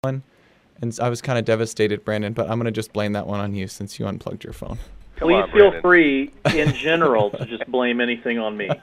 one, and I was kind of devastated, Brandon, but I'm going to just blame that one on you since you unplugged your phone. Please feel free, in general, to just blame anything on me.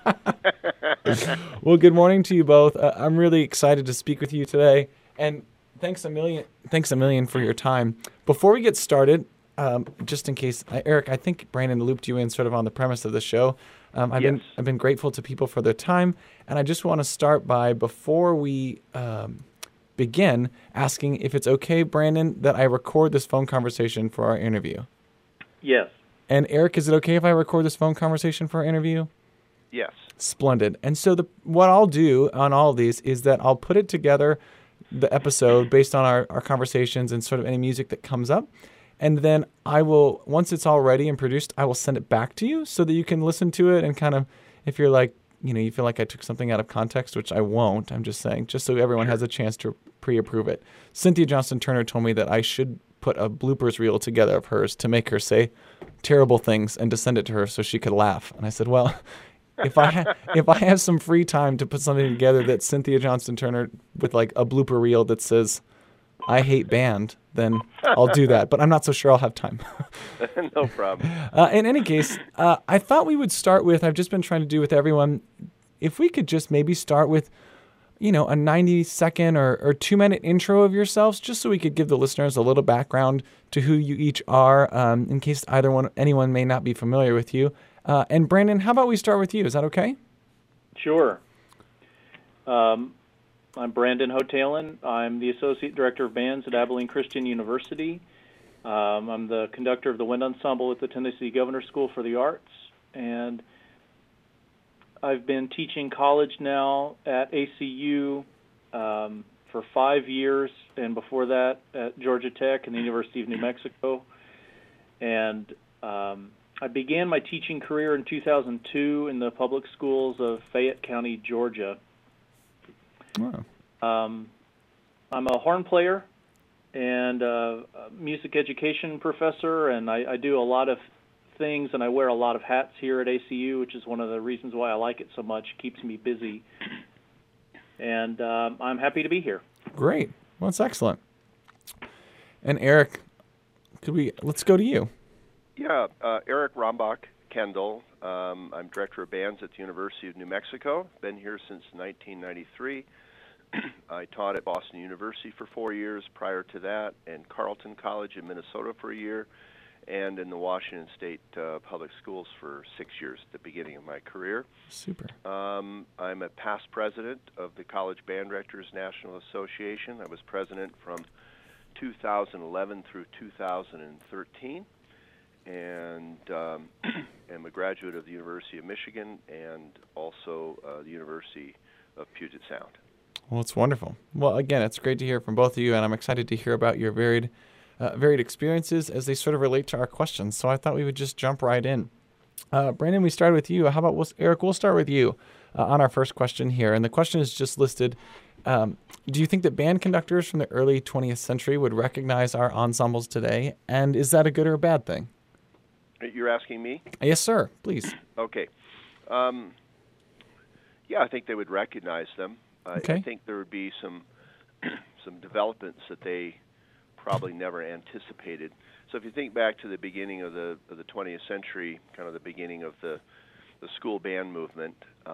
Well, good morning to you both. I'm really excited to speak with you today, and thanks a million for your time. Before we get started, just in case, Eric, I think Brandon looped you in sort of on the premise of the show. I've been grateful to people for their time, and I just want to start by, before we begin, asking if it's okay, Brandon, that I record this phone conversation for our interview. Yes. And Eric, is it okay if I record this phone conversation for our interview? Yes. Splendid. And so what I'll do on all of these is that I'll put it together, the episode, based on our conversations and sort of any music that comes up. And then I will, once it's all ready and produced, I will send it back to you so that you can listen to it and kind of, if you're like, you feel like I took something out of context, which I won't, I'm just saying, just so everyone has a chance to pre-approve it. Cynthia Johnston Turner told me that I should put a bloopers reel together of hers to make her say terrible things and to send it to her so she could laugh. And I said, well, if I have some free time to put something together that's Cynthia Johnston Turner with like a blooper reel that says, I hate band, then I'll do that. But I'm not so sure I'll have time. No problem. In any case, I thought we would start with, I've just been trying to do with everyone, if we could just maybe start with, a 90-second or 2-minute intro of yourselves, just so we could give the listeners a little background to who you each are, in case anyone may not be familiar with you. And Brandon, how about we start with you? Is that okay? Sure. I'm Brandon Hotelin. I'm the Associate Director of Bands at Abilene Christian University. I'm the conductor of the Wind Ensemble at the Tennessee Governor School for the Arts, and I've been teaching college now at ACU for 5 years, and before that at Georgia Tech and the University of New Mexico. And I began my teaching career in 2002 in the public schools of Fayette County, Georgia. Wow. I'm a horn player and a music education professor, and I do a lot of things, and I wear a lot of hats here at ACU, which is one of the reasons why I like it so much. It keeps me busy, and I'm happy to be here. Great. Well, that's excellent. And Eric, let's go to you. Yeah, Eric Rombach Kendall. I'm Director of Bands at the University of New Mexico. Been here since 1993. I taught at Boston University for 4 years prior to that, and Carleton College in Minnesota for a year, and in the Washington State Public Schools for 6 years at the beginning of my career. Super. I'm a past president of the College Band Directors National Association. I was president from 2011 through 2013, and am a graduate of the University of Michigan and also the University of Puget Sound. Well, it's wonderful. Well, again, it's great to hear from both of you, and I'm excited to hear about your varied experiences as they sort of relate to our questions. So I thought we would just jump right in. Brandon, we started with you. How about Eric? We'll start with you on our first question here. And the question is just listed. Do you think that band conductors from the early 20th century would recognize our ensembles today? And is that a good or a bad thing? You're asking me? Yes, sir. Please. Okay. Yeah, I think they would recognize them. Okay. I think there would be some developments that they probably never anticipated. So if you think back to the beginning of the 20th century, kind of the beginning of the school band movement,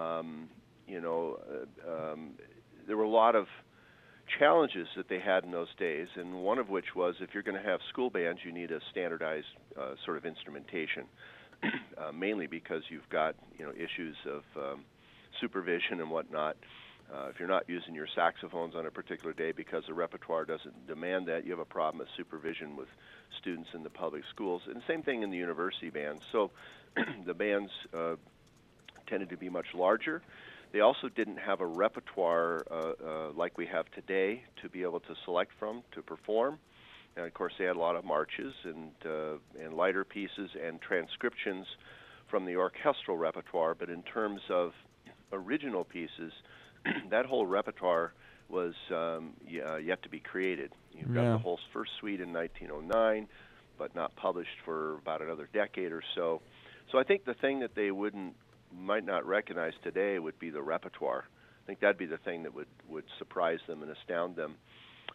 there were a lot of challenges that they had in those days, and one of which was if you're going to have school bands, you need a standardized sort of instrumentation, mainly because you've got issues of supervision and whatnot. If you're not using your saxophones on a particular day because the repertoire doesn't demand that, you have a problem with supervision with students in the public schools. And the same thing in the university bands. So the bands tended to be much larger. They also didn't have a repertoire like we have today to be able to select from to perform. And of course, they had a lot of marches and lighter pieces and transcriptions from the orchestral repertoire. But in terms of original pieces, that whole repertoire was yet to be created. You've got the whole first suite in 1909, but not published for about another decade or so. So I think the thing that they might not recognize today would be the repertoire. I think that'd be the thing that would surprise them and astound them.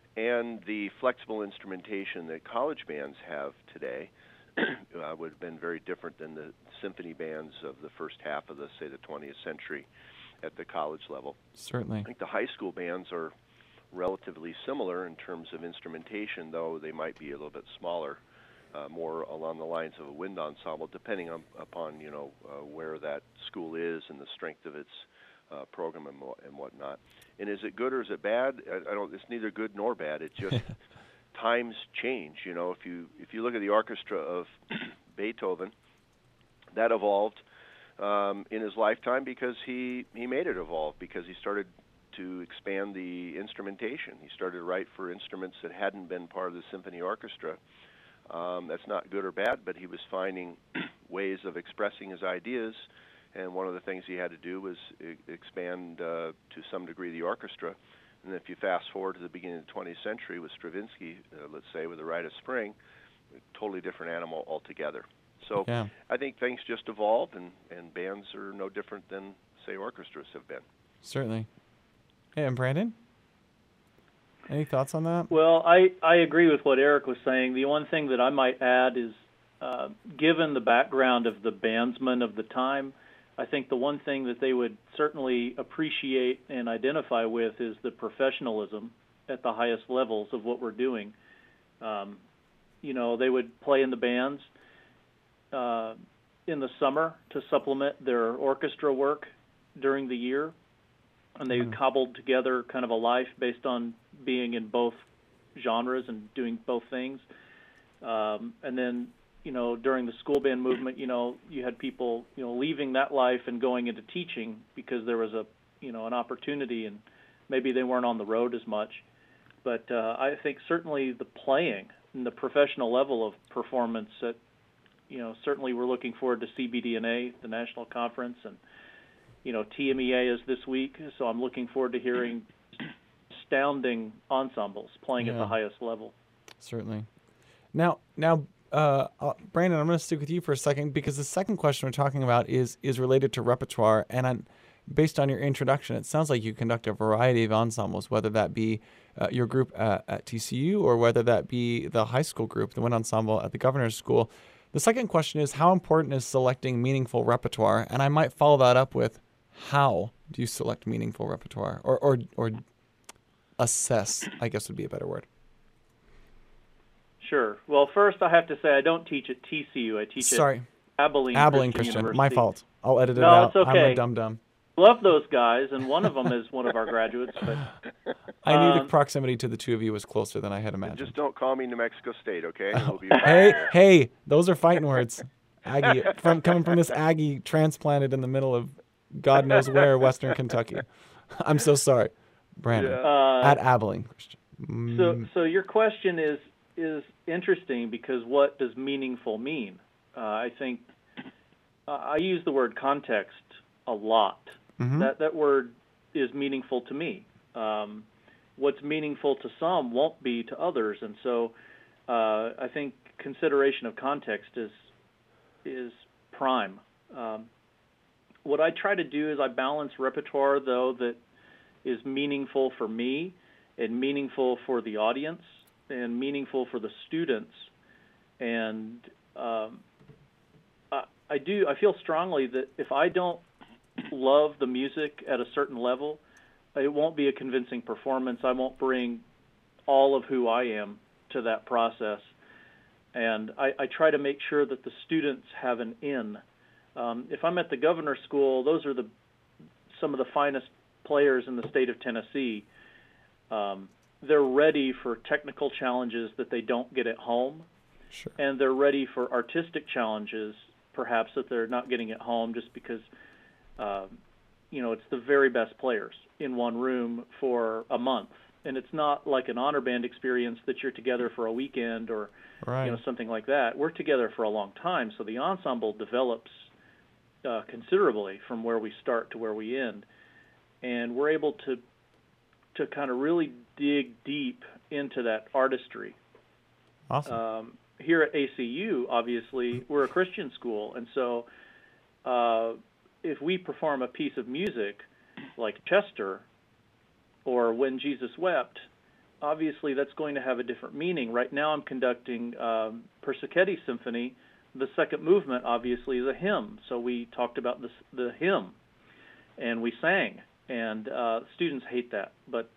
and the flexible instrumentation that college bands have today would have been very different than the symphony bands of the first half of the 20th century at the college level. Certainly. I think the high school bands are relatively similar in terms of instrumentation, though they might be a little bit smaller, more along the lines of a wind ensemble, depending upon where that school is and the strength of its program and whatnot. And is it good or is it bad? I don't. It's neither good nor bad. It just times change. If you look at the orchestra of Beethoven, that evolved in his lifetime because he made it evolve, because he started to expand the instrumentation. He started to write for instruments that hadn't been part of the symphony orchestra. That's not good or bad, but he was finding ways of expressing his ideas, and one of the things he had to do was expand to some degree the orchestra. And if you fast forward to the beginning of the 20th century with Stravinsky, let's say, with The Rite of Spring, a totally different animal altogether. So Yeah. I think things just evolved, and bands are no different than, say, orchestras have been. Certainly. Hey, and Brandon? Any thoughts on that? Well, I agree with what Eric was saying. The one thing that I might add is, given the background of the bandsmen of the time, I think the one thing that they would certainly appreciate and identify with is the professionalism at the highest levels of what we're doing. They would play in the bands in the summer to supplement their orchestra work during the year, and they cobbled together kind of a life based on being in both genres and doing both things. And then, during the school band movement, you had people, leaving that life and going into teaching because there was an opportunity, and maybe they weren't on the road as much. But I think certainly the playing and the professional level of performance that, certainly we're looking forward to CBDNA, the national conference, and, TMEA is this week, so I'm looking forward to hearing astounding ensembles playing at the highest level. Certainly. Now, Brandon, I'm going to stick with you for a second, because the second question we're talking about is related to repertoire, and based on your introduction, it sounds like you conduct a variety of ensembles, whether that be your group at TCU or whether that be the high school group, the wind ensemble at the Governor's School. The second question is, how important is selecting meaningful repertoire? And I might follow that up with, how do you select meaningful repertoire, or assess, I guess would be a better word. Sure. Well, first I have to say I don't teach at TCU. I teach at Abilene Christian University. My fault. I'll edit it No, out. it's okay. I'm a dum-dum. Love those guys, and one of them is one of our graduates. But I knew the proximity to the two of you was closer than I had imagined. Just don't call me New Mexico State, okay? Oh. We'll be Hey, those are fighting words. Aggie, coming from this Aggie transplanted in the middle of God knows where, Western Kentucky. I'm so sorry, Brandon. At Abilene Christian. So your question is interesting, because what does meaningful mean? I think I use the word context a lot. Mm-hmm. That word is meaningful to me. What's meaningful to some won't be to others, and so I think consideration of context is prime. What I try to do is I balance repertoire, though, that is meaningful for me and meaningful for the audience and meaningful for the students. And I feel strongly that if I don't love the music at a certain level, it won't be a convincing performance. I won't bring all of who I am to that process. And I try to make sure that the students have an in. If I'm at the Governor's School, those are some of the finest players in the state of Tennessee. They're ready for technical challenges that they don't get at home. Sure. And they're ready for artistic challenges, perhaps, that they're not getting at home, just because, it's the very best players in one room for a month. And it's not like an honor band experience that you're together for a weekend or something like that. We're together for a long time, so the ensemble develops considerably from where we start to where we end. And we're able to kind of really dig deep into that artistry. Awesome. Here at ACU, obviously, we're a Christian school, and so if we perform a piece of music like Chester or When Jesus Wept, obviously that's going to have a different meaning. Right now I'm conducting Persichetti Symphony. The second movement obviously is a hymn, so we talked about the hymn, and we sang, and students hate that. But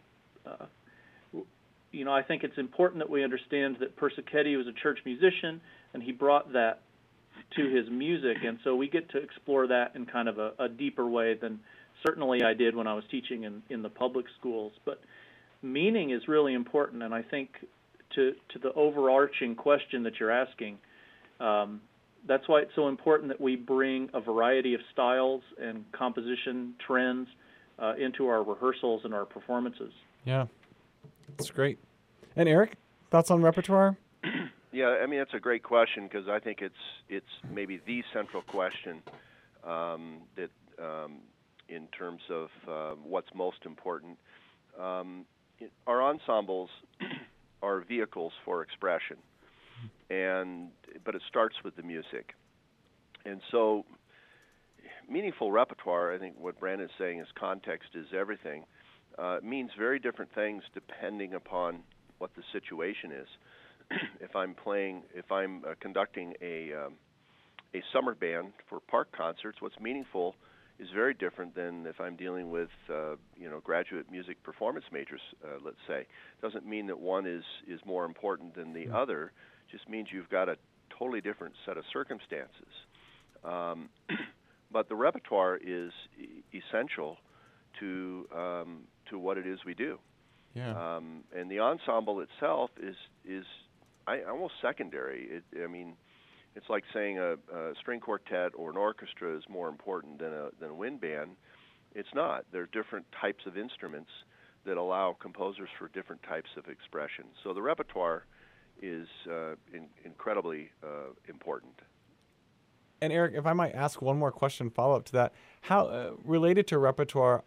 I think it's important that we understand that Persichetti was a church musician, and he brought that to his music, and so we get to explore that in kind of a deeper way than certainly I did when I was teaching in the public schools. But meaning is really important, and I think to the overarching question that you're asking, that's why it's so important that we bring a variety of styles and composition trends into our rehearsals and our performances. Yeah, that's great. And Eric, thoughts on repertoire? Yeah, I mean, that's a great question because I think it's maybe the central question that in terms of what's most important. Our ensembles are vehicles for expression, but it starts with the music. And so meaningful repertoire, I think what Brandon's saying is context is everything, means very different things depending upon what the situation is. If I'm conducting a summer band for park concerts, what's meaningful is very different than if I'm dealing with graduate music performance majors, let's say. Doesn't mean that one is more important than the other. Just means you've got a totally different set of circumstances. But the repertoire is essential to what it is we do. Yeah. And the ensemble itself is almost secondary. It's like saying a string quartet or an orchestra is more important than a wind band. It's not. There are different types of instruments that allow composers for different types of expression. So the repertoire is incredibly important. And Eric, if I might ask one more question, follow up to that, how related to repertoire,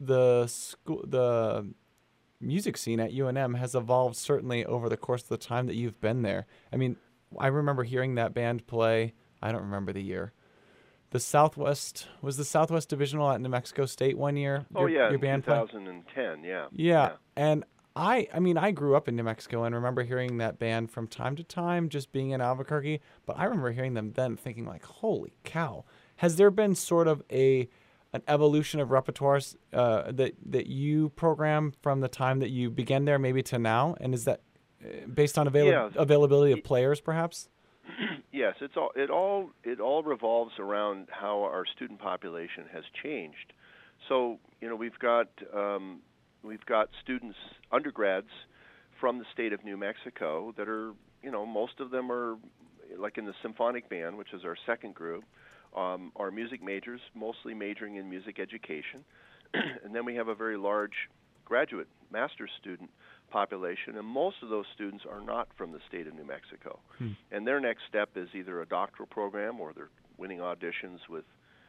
the music scene at UNM has evolved certainly over the course of the time that you've been there. I mean, I remember hearing that band play, I don't remember the year. Was the Southwest Divisional at New Mexico State one year? Your band 2010, yeah. Yeah. And I grew up in New Mexico and remember hearing that band from time to time, just being in Albuquerque. But I remember hearing them then thinking like, holy cow. Has there been sort of an evolution of repertoires that you program from the time that you began there maybe to now? And is that based on availability of players perhaps? Yes, it all revolves around how our student population has changed. So, we've got students, undergrads from the state of New Mexico that are, most of them are like in the symphonic band, which is our second group, are music majors, mostly majoring in music education. And then we have a very large graduate master's student population, and most of those students are not from the state of New Mexico. And their next step is either a doctoral program or they're winning auditions with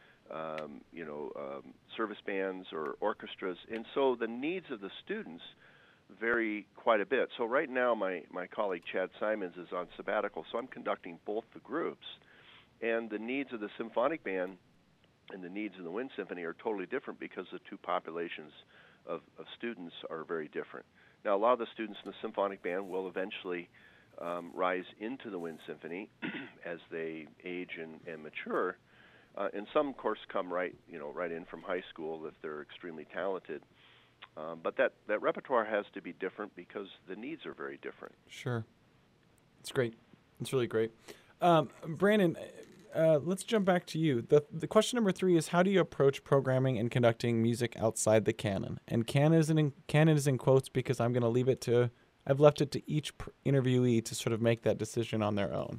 service bands or orchestras. And so the needs of the students vary quite a bit. So right now my colleague Chad Simons is on sabbatical, so I'm conducting both the groups. And the needs of the symphonic band and the needs of the wind symphony are totally different because the two populations of students are very different. Now, a lot of the students in the symphonic band will eventually rise into the wind symphony as they age and mature. And some, of course, come right in from high school if they're extremely talented. But that repertoire has to be different because the needs are very different. Sure. It's great. It's really great. Brandon, let's jump back to you. The question number 3 is, how do you approach programming and conducting music outside the canon? And canon is in quotes because I've left it to each interviewee to sort of make that decision on their own.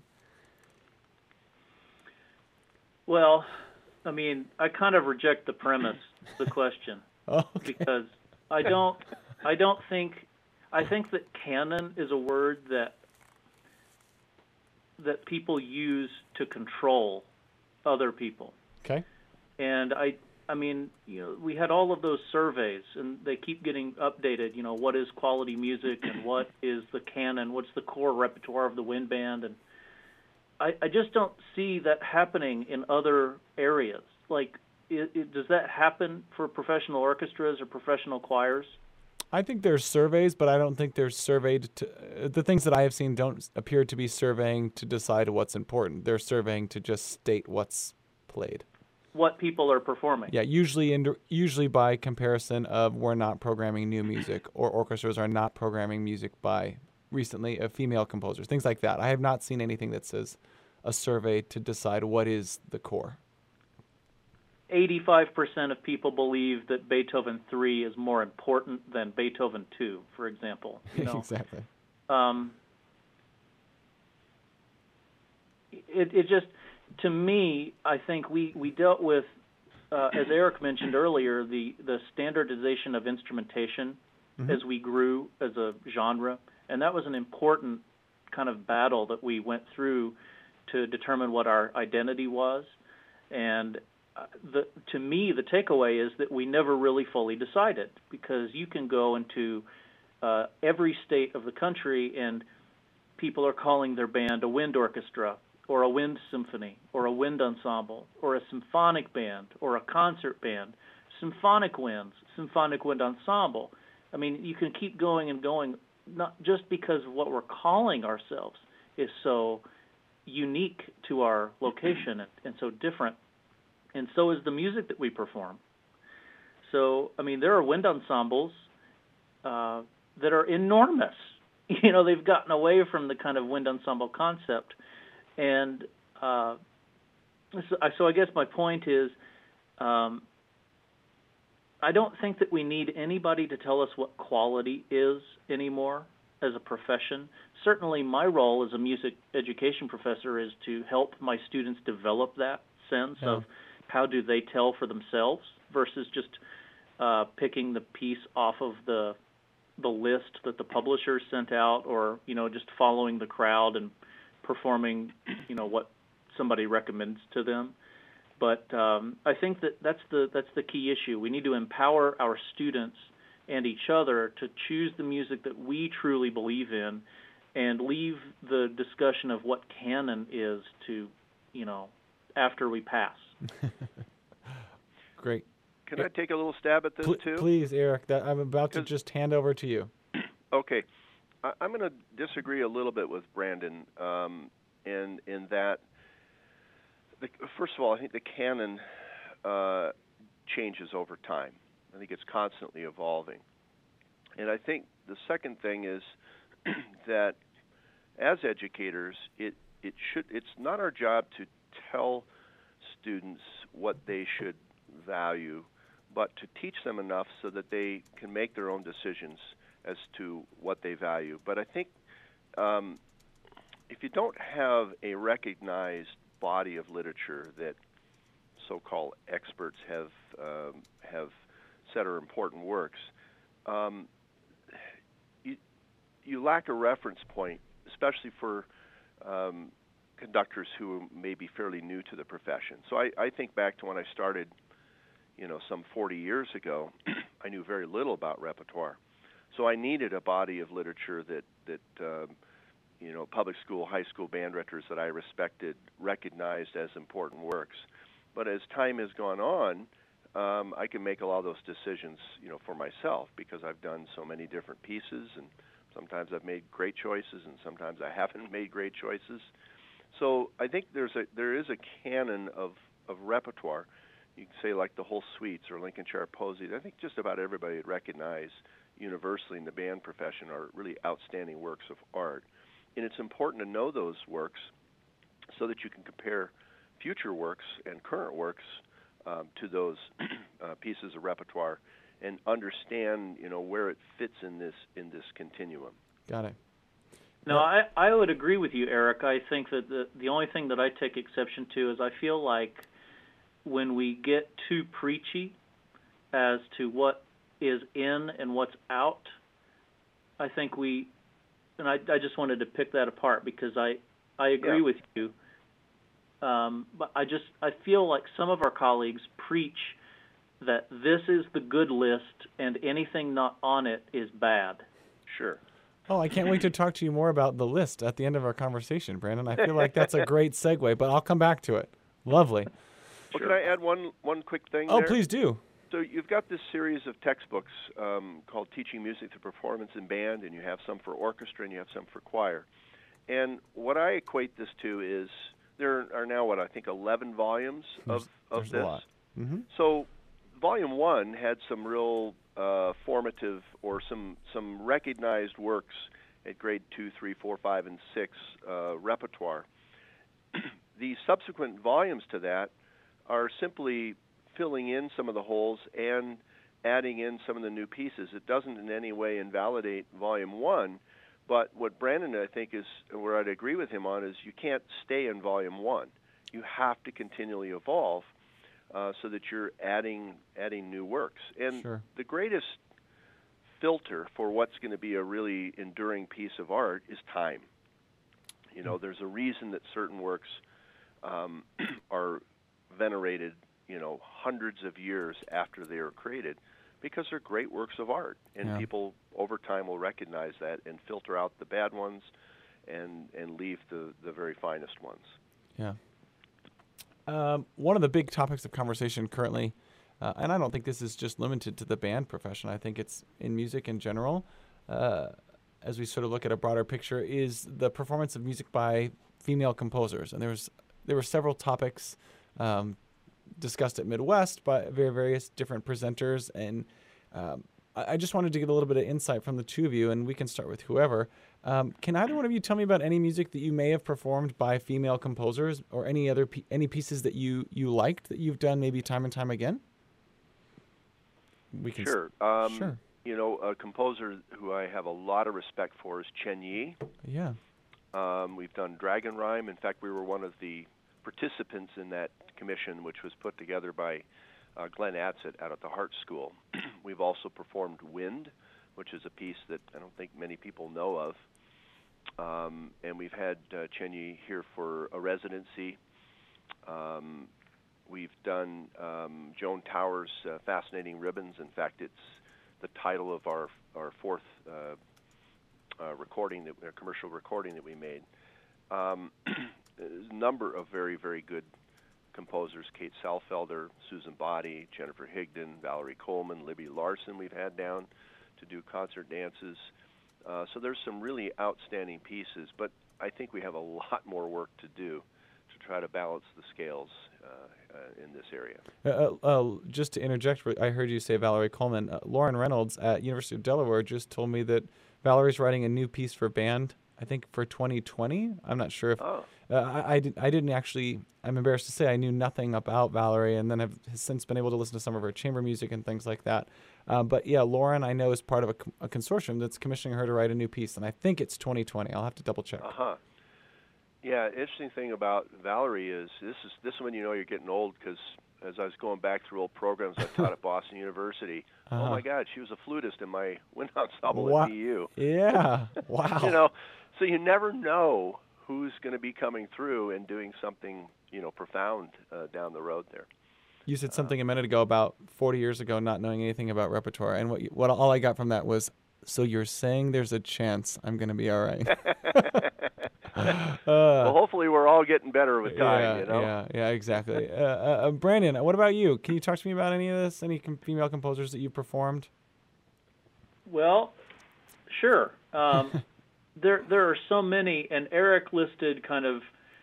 Well, I kind of reject the premise, the question, because I think that canon is a word that people use to control other people. Okay. And we had all of those surveys, and they keep getting updated. What is quality music, and what is the canon? What's the core repertoire of the wind band? And I just don't see that happening in other areas. Like, does that happen for professional orchestras or professional choirs? I think there's surveys, but I don't think they're surveyed to. The things that I have seen don't appear to be surveying to decide what's important. They're surveying to just state what's played. What people are performing. Yeah, usually by comparison of we're not programming new music, or orchestras are not programming music by recently female composers, things like that. I have not seen anything that says a survey to decide what is the core. 85% of people believe that Beethoven 3 is more important than Beethoven 2, for example. You know? Exactly. It just, to me, I think we dealt with, as Eric mentioned earlier, the standardization of instrumentation as we grew as a genre, and that was an important kind of battle that we went through to determine what our identity was. And to me, the takeaway is that we never really fully decided, because you can go into every state of the country and people are calling their band a wind orchestra or a wind symphony or a wind ensemble or a symphonic band or a concert band, symphonic wind ensemble. I mean, you can keep going and going, not just because of what we're calling ourselves is so unique to our location and so different. And so is the music that we perform. So, I mean, there are wind ensembles that are enormous. You know, they've gotten away from the kind of wind ensemble concept. And so I guess my point is, I don't think that we need anybody to tell us what quality is anymore as a profession. Certainly my role as a music education professor is to help my students develop that sense of how do they tell for themselves versus just picking the piece off of the list that the publisher sent out, or, you know, just following the crowd and performing, you know, what somebody recommends to them. But I think that's the key issue. We need to empower our students and each other to choose the music that we truly believe in, and leave the discussion of what canon is to, you know, after we pass. Great. Can I take a little stab at this too? Please, Eric. I'm about to just hand over to you. Okay. I'm going to disagree a little bit with Brandon in that, first of all, I think the canon changes over time. I think it's constantly evolving. And I think the second thing is that as educators, it's not our job to tell students what they should value, but to teach them enough so that they can make their own decisions as to what they value. But I think if you don't have a recognized body of literature that so-called experts have said are important works, you lack a reference point, especially for conductors who may be fairly new to the profession. So I think back to when I started, you know, some 40 years ago. I knew very little about repertoire. So I needed a body of literature that you know, public school, high school band directors that I respected recognized as important works. But as time has gone on, I can make a lot of those decisions, you know, for myself, because I've done so many different pieces, and sometimes I've made great choices, and sometimes I haven't made great choices. So I think there is a canon of repertoire. You can say like the whole suites or Lincolnshire Posies. I think just about everybody would recognize universally in the band profession are really outstanding works of art. And it's important to know those works so that you can compare future works and current works to those pieces of repertoire and understand, you know, where it fits in this continuum. Got it. No, I would agree with you, Eric. I think that the only thing that I take exception to is I feel like when we get too preachy as to what is in and what's out, I think and I just wanted to pick that apart because I agree with you. But I feel like some of our colleagues preach that this is the good list and anything not on it is bad. Sure. Oh, I can't wait to talk to you more about the list at the end of our conversation, Brandon. I feel like that's a great segue, but I'll come back to it. Lovely. Well, can I add one quick thing there? Oh, please do. So you've got this series of textbooks called Teaching Music Through Performance in Band, and you have some for orchestra and you have some for choir. And what I equate this to is there are now, I think 11 volumes of There's this. a lot. Mm-hmm. So Volume 1 had some real formative or some recognized works at grade 2, 3, 4, 5, and 6 repertoire. The subsequent volumes to that are simply filling in some of the holes and adding in some of the new pieces. It doesn't in any way invalidate Volume 1, but what Brandon, I think, is where I'd agree with him on is you can't stay in Volume 1. You have to continually evolve so that you're adding new works. And Sure. the greatest filter for what's going to be a really enduring piece of art is time. You know, there's a reason that certain works are venerated, hundreds of years after they were created, because they're great works of art, and people over time will recognize that and filter out the bad ones and leave the very finest ones. Yeah. One of the big topics of conversation currently, and I don't think this is just limited to the band profession, I think it's in music in general, as we sort of look at a broader picture, is the performance of music by female composers. And there were several topics discussed at Midwest by various different presenters, and I just wanted to get a little bit of insight from the two of you, and we can start with whoever. Can either one of you tell me about any music that you may have performed by female composers, or any other any pieces that you liked that you've done maybe time and time again? We can Sure. Sure. A composer who I have a lot of respect for is Chen Yi. Yeah. We've done Dragon Rhyme. In fact, we were one of the participants in that commission, which was put together by Glenn Atzett out at the Hart School. We've also performed Wind, which is a piece that I don't think many people know of. And we've had Chen Yi here for a residency. We've done Joan Towers' Fascinating Ribbons. In fact, it's the title of our fourth commercial recording that we made. There's a number of very, very good composers: Kate Salfelder, Susan Boddy, Jennifer Higdon, Valerie Coleman, Libby Larson we've had down to do concert dances. So there's some really outstanding pieces, but I think we have a lot more work to do to try to balance the scales in this area. Just to interject, I heard you say Valerie Coleman. Lauren Reynolds at University of Delaware just told me that Valerie's writing a new piece for band, I think for 2020. I'm not sure if I didn't actually. I'm embarrassed to say I knew nothing about Valerie, and then have since been able to listen to some of her chamber music and things like that. But yeah, Lauren, I know, is part of a consortium that's commissioning her to write a new piece, and I think it's 2020. I'll have to double check. Yeah, interesting thing about Valerie is this is when you know you're getting old, because as I was going back through old programs I taught at Boston University, oh my God, she was a flutist in my wind ensemble at BU. Yeah, wow. So you never know who's going to be coming through and doing something, profound down the road there. You said something a minute ago about 40 years ago not knowing anything about repertoire, and what all I got from that was, so you're saying there's a chance I'm going to be all right. Well, hopefully we're all getting better with time, Yeah, exactly. Brandon, what about you? Can you talk to me about any of this? Any female composers that you performed? Well, sure. There are so many, and Eric listed kind of,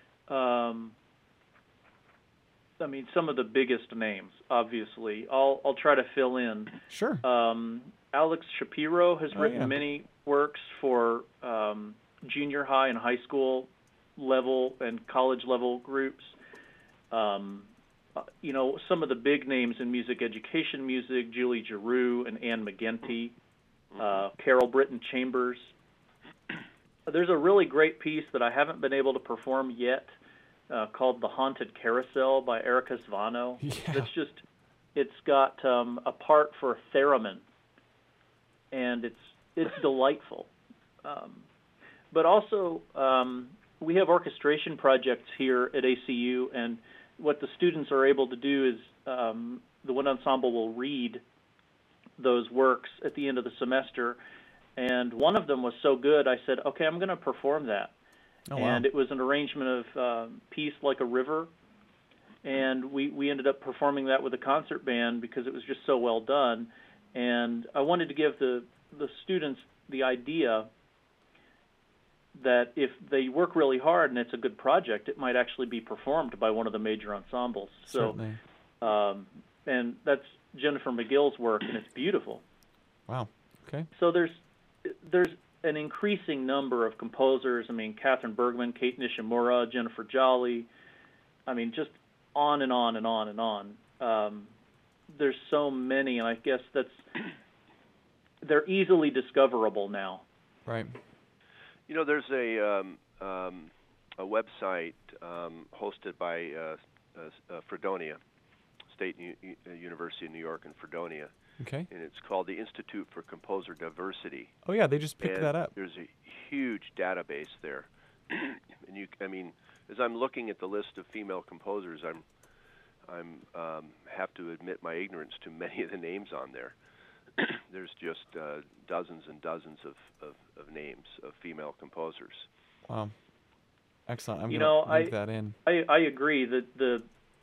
some of the biggest names, obviously. I'll try to fill in. Sure. Alex Shapiro has written many works for junior high and high school level and college level groups. Some of the big names in music education music: Julie Giroux and Anne McGinty, Carol Britton Chambers. There's a really great piece that I haven't been able to perform yet called The Haunted Carousel by Erica Svano. Yeah. It's got a part for theremin, and it's delightful. But also, we have orchestration projects here at ACU, and what the students are able to do is the wind ensemble will read those works at the end of the semester, and one of them was so good, I said, okay, I'm going to perform that. Oh, wow. And it was an arrangement of Peace Like a River, and we ended up performing that with a concert band because it was just so well done. And I wanted to give the students the idea that if they work really hard and it's a good project, it might actually be performed by one of the major ensembles. Certainly. And that's Jennifer McGill's work, and it's beautiful. Wow. Okay. So there's an increasing number of composers. I mean, Catherine Bergman, Kate Nishimura, Jennifer Jolly. I mean, just on and on and on and on. There's so many, and I guess they're easily discoverable now. Right. You know, there's a website hosted by Fredonia, State University of New York in Fredonia. Okay. And it's called the Institute for Composer Diversity. Oh yeah, they just picked that up. There's a huge database there, and I mean, as I'm looking at the list of female composers, I'm have to admit my ignorance to many of the names on there. There's just dozens and dozens of names of female composers. Wow. Excellent. I'm going to link that in. I agree that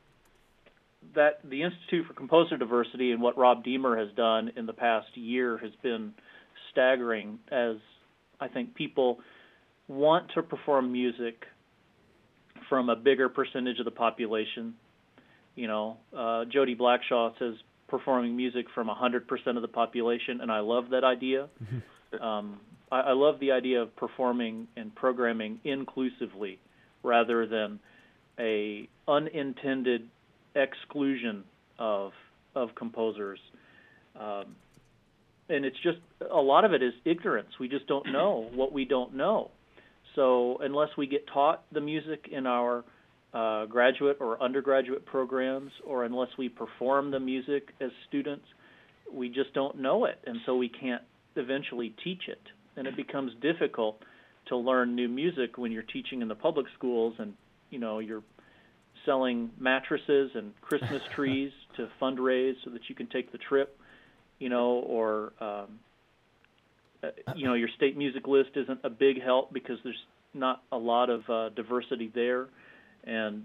the Institute for Composer Diversity and what Rob Deemer has done in the past year has been staggering, as I think people want to perform music from a bigger percentage of the population. You know, Jody Blackshaw says performing music from 100% of the population, and I love that idea. I love the idea of performing and programming inclusively rather than a unintended exclusion of composers. And it's just, a lot of it is ignorance. We just don't know what we don't know. So unless we get taught the music in our graduate or undergraduate programs, or unless we perform the music as students, we just don't know it, and so we can't eventually teach it. And it becomes difficult to learn new music when you're teaching in the public schools and, you know, you're selling mattresses and Christmas trees to fundraise so that you can take the trip, you know, or, you know, your state music list isn't a big help because there's not a lot of diversity there. And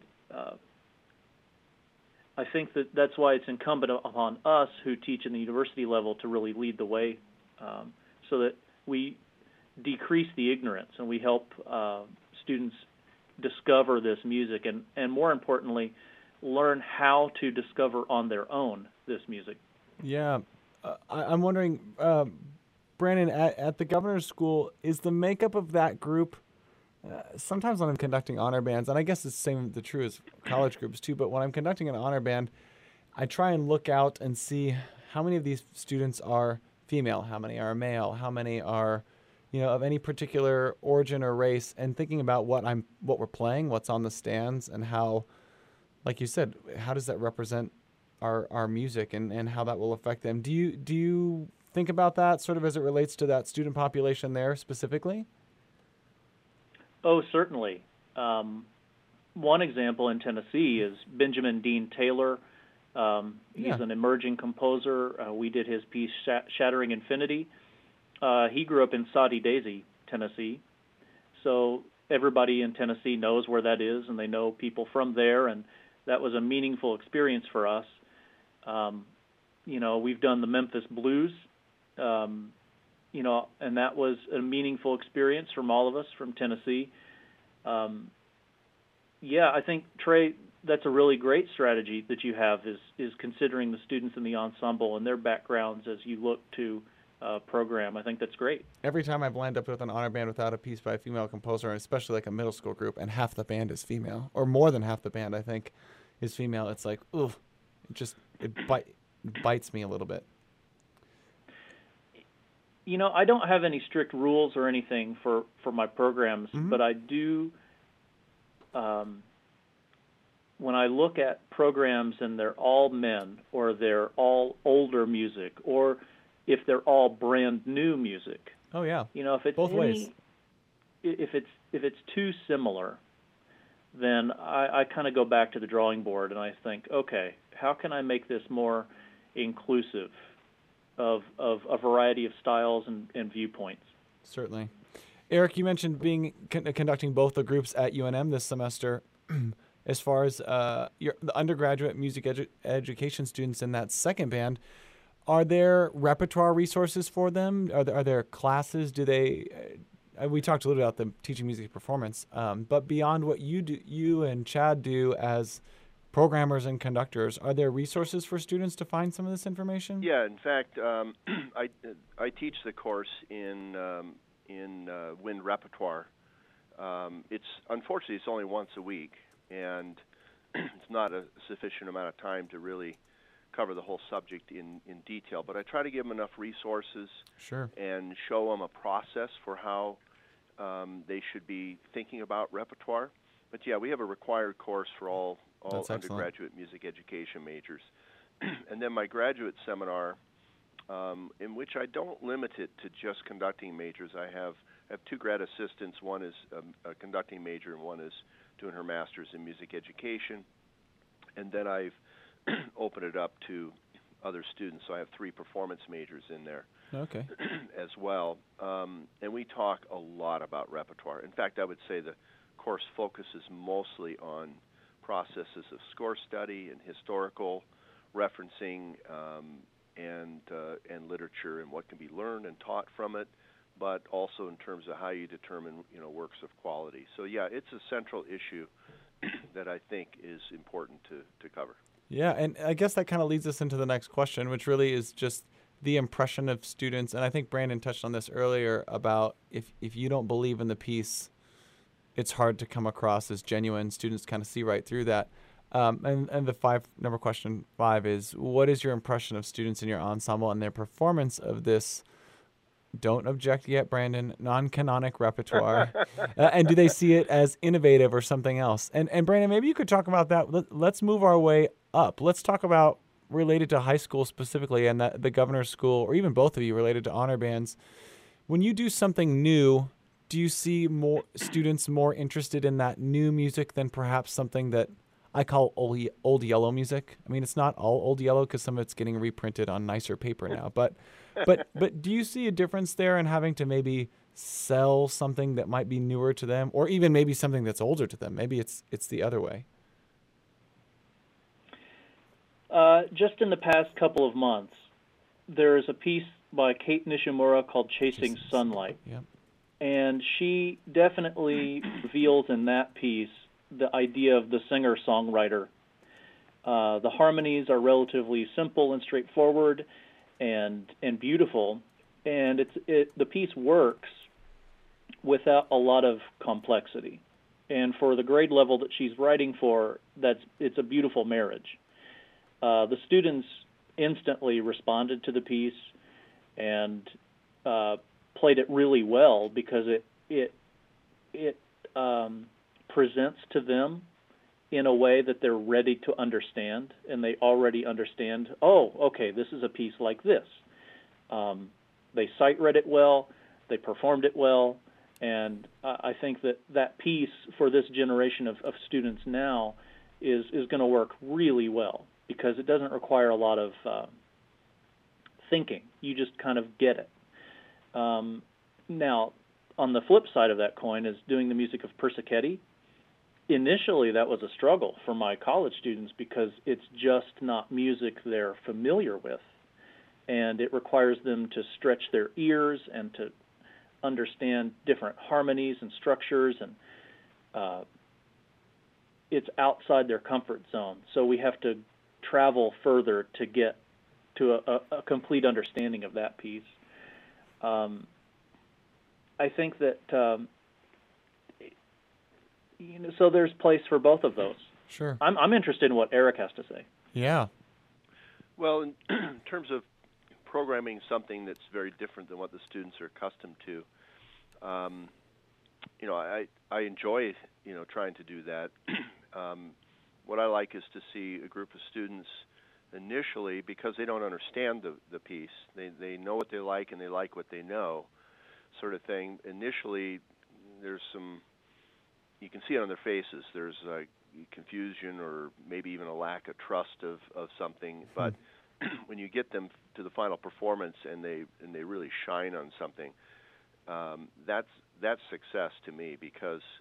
I think that's why it's incumbent upon us who teach in the university level to really lead the way, so that we decrease the ignorance and we help students discover this music and more importantly, learn how to discover on their own this music. Yeah. I'm wondering, Brandon, at the Governor's School, is the makeup of that group, sometimes when I'm conducting honor bands, and I guess it's the true as college groups too, but when I'm conducting an honor band, I try and look out and see how many of these students are female, how many are male, how many are, you know, of any particular origin or race, and thinking about what we're playing, what's on the stands, and how, like you said, how does that represent our music and how that will affect them. Do you think about that sort of as it relates to that student population there specifically? Oh, certainly. One example in Tennessee is Benjamin Dean Taylor. He's an emerging composer. We did his piece, Shattering Infinity. He grew up in Soddy Daisy, Tennessee. So everybody in Tennessee knows where that is, and they know people from there, and that was a meaningful experience for us. You know, we've done the Memphis Blues, you know, and that was a meaningful experience from all of us from Tennessee. Yeah, I think, Trey, that's a really great strategy that you have is considering the students in the ensemble and their backgrounds as you look to program. I think that's great. Every time I've lined up with an honor band without a piece by a female composer, and especially like a middle school group, and half the band is female, or more than half the band, I think, is female, it's like, ooh, it bites me a little bit. You know, I don't have any strict rules or anything for my programs, but I do, when I look at programs and they're all men, or they're all older music, or if they're all brand new music. Oh yeah. You know, if it's both ways. If it's too similar, then I kind of go back to the drawing board and I think, okay, how can I make this more inclusive of a variety of styles and viewpoints? Certainly. Eric, you mentioned conducting both the groups at UNM this semester. as far as the undergraduate music education students in that second band. Are there repertoire resources for them? Are there classes? Do they? We talked a little about the teaching music performance, but beyond what you and Chad do as programmers and conductors, are there resources for students to find some of this information? Yeah, in fact, I teach the course in wind repertoire. Unfortunately it's only once a week, and it's not a sufficient amount of time to really cover the whole subject in detail. But I try to give them enough resources, Sure, and show them a process for how they should be thinking about repertoire. But yeah, we have a required course for all undergraduate music education majors. And then my graduate seminar, in which I don't limit it to just conducting majors. I have two grad assistants. One is a conducting major, and one is doing her master's in music education. And then I've opened it up to other students, so I have 3 performance majors in there. Okay. As well. And we talk a lot about repertoire. In fact, I would say the course focuses mostly on processes of score study and historical referencing, and literature, and what can be learned and taught from it, but also in terms of how you determine works of quality. So yeah, it's a central issue that I think is important to cover. Yeah, and I guess that kind of leads us into the next question, which really is just the impression of students. And I think Brandon touched on this earlier about if you don't believe in the piece, it's hard to come across as genuine. Students kind of see right through that. And the number question 5 is, what is your impression of students in your ensemble and their performance of this, don't object yet, Brandon, non-canonic repertoire? And do they see it as innovative or something else? And Brandon, maybe you could talk about that. Let's move our way up. Let's talk about, related to high school specifically, and the governor's school, or even both of you related to honor bands. When you do something new, do you see more students more interested in that new music than perhaps something that I call old yellow music? I mean, it's not all old yellow because some of it's getting reprinted on nicer paper now. But do you see a difference there in having to maybe sell something that might be newer to them, or even maybe something that's older to them? Maybe it's the other way. Just in the past couple of months, there is a piece by Kate Nishimura called Chasing Sunlight. Yep. And she definitely reveals in that piece the idea of the singer-songwriter. The harmonies are relatively simple and straightforward and beautiful, and the piece works without a lot of complexity. And for the grade level that she's writing for, it's a beautiful marriage. The students instantly responded to the piece and played it really well because it presents to them in a way that they're ready to understand, and they already understand, oh, okay, this is a piece like this. They sight read it well, they performed it well, and I think that piece for this generation of students now is going to work really well because it doesn't require a lot of thinking. You just kind of get it. Now, on the flip side of that coin is doing the music of Persichetti. Initially, that was a struggle for my college students because it's just not music they're familiar with, and it requires them to stretch their ears and to understand different harmonies and structures, and it's outside their comfort zone. So we have to travel further to get to a complete understanding of that piece. I think that so there's place for both of those. Sure. I'm interested in what Eric has to say. Yeah. Well, in terms of programming something that's very different than what the students are accustomed to, I enjoy trying to do that. What I like is to see a group of students initially, because they don't understand the piece, they know what they like and they like what they know, sort of thing. Initially, there's you can see it on their faces. There's confusion or maybe even a lack of trust of something. But when you get them to the final performance and they really shine on something, that's success to me, because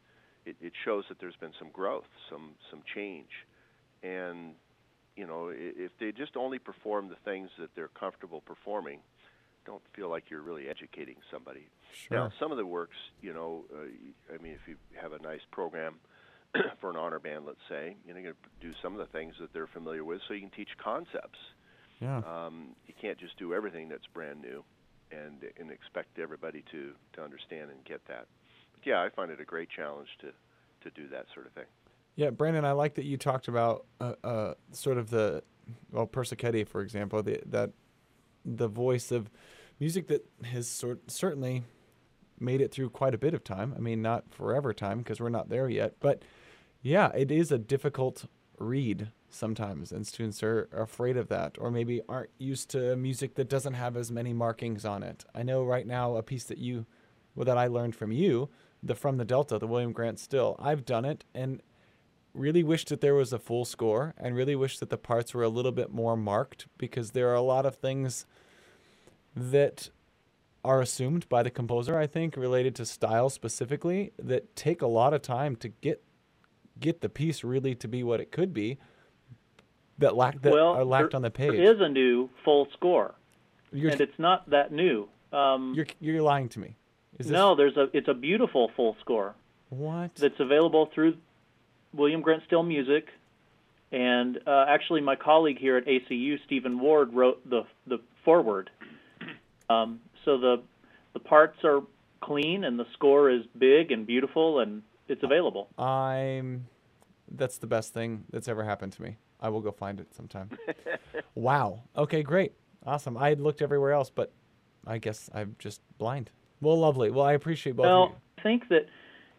it shows that there's been some growth, some change. And, if they just only perform the things that they're comfortable performing, don't feel like you're really educating somebody. Sure. Now, some of the works, if you have a nice program for an honor band, let's say, you're going to do some of the things that they're familiar with, so you can teach concepts. Yeah. You can't just do everything that's brand new and expect everybody to understand and get that. But yeah, I find it a great challenge to do that sort of thing. Yeah, Brandon, I like that you talked about sort of Persichetti, for example, the voice of music that has certainly made it through quite a bit of time. I mean, not forever time because we're not there yet, but yeah, it is a difficult read sometimes, and students are afraid of that, or maybe aren't used to music that doesn't have as many markings on it. I know right now a piece that I learned from you, From the Delta, the William Grant Still. I've done it and really wish that there was a full score, and really wish that the parts were a little bit more marked, because there are a lot of things that are assumed by the composer, I think, related to style specifically, that take a lot of time to get the piece really to be what it could be, that are lacked on the page. There is a new full score, and it's not that new. You're lying to me. No, it's a beautiful full score. What? That's available through William Grant Still Music, and actually my colleague here at ACU, Stephen Ward, wrote the foreword. So the parts are clean, and the score is big and beautiful, and it's available. That's the best thing that's ever happened to me. I will go find it sometime. Wow. Okay, great. Awesome. I had looked everywhere else, but I guess I'm just blind. Well, lovely. Well, I appreciate both of you. I think that,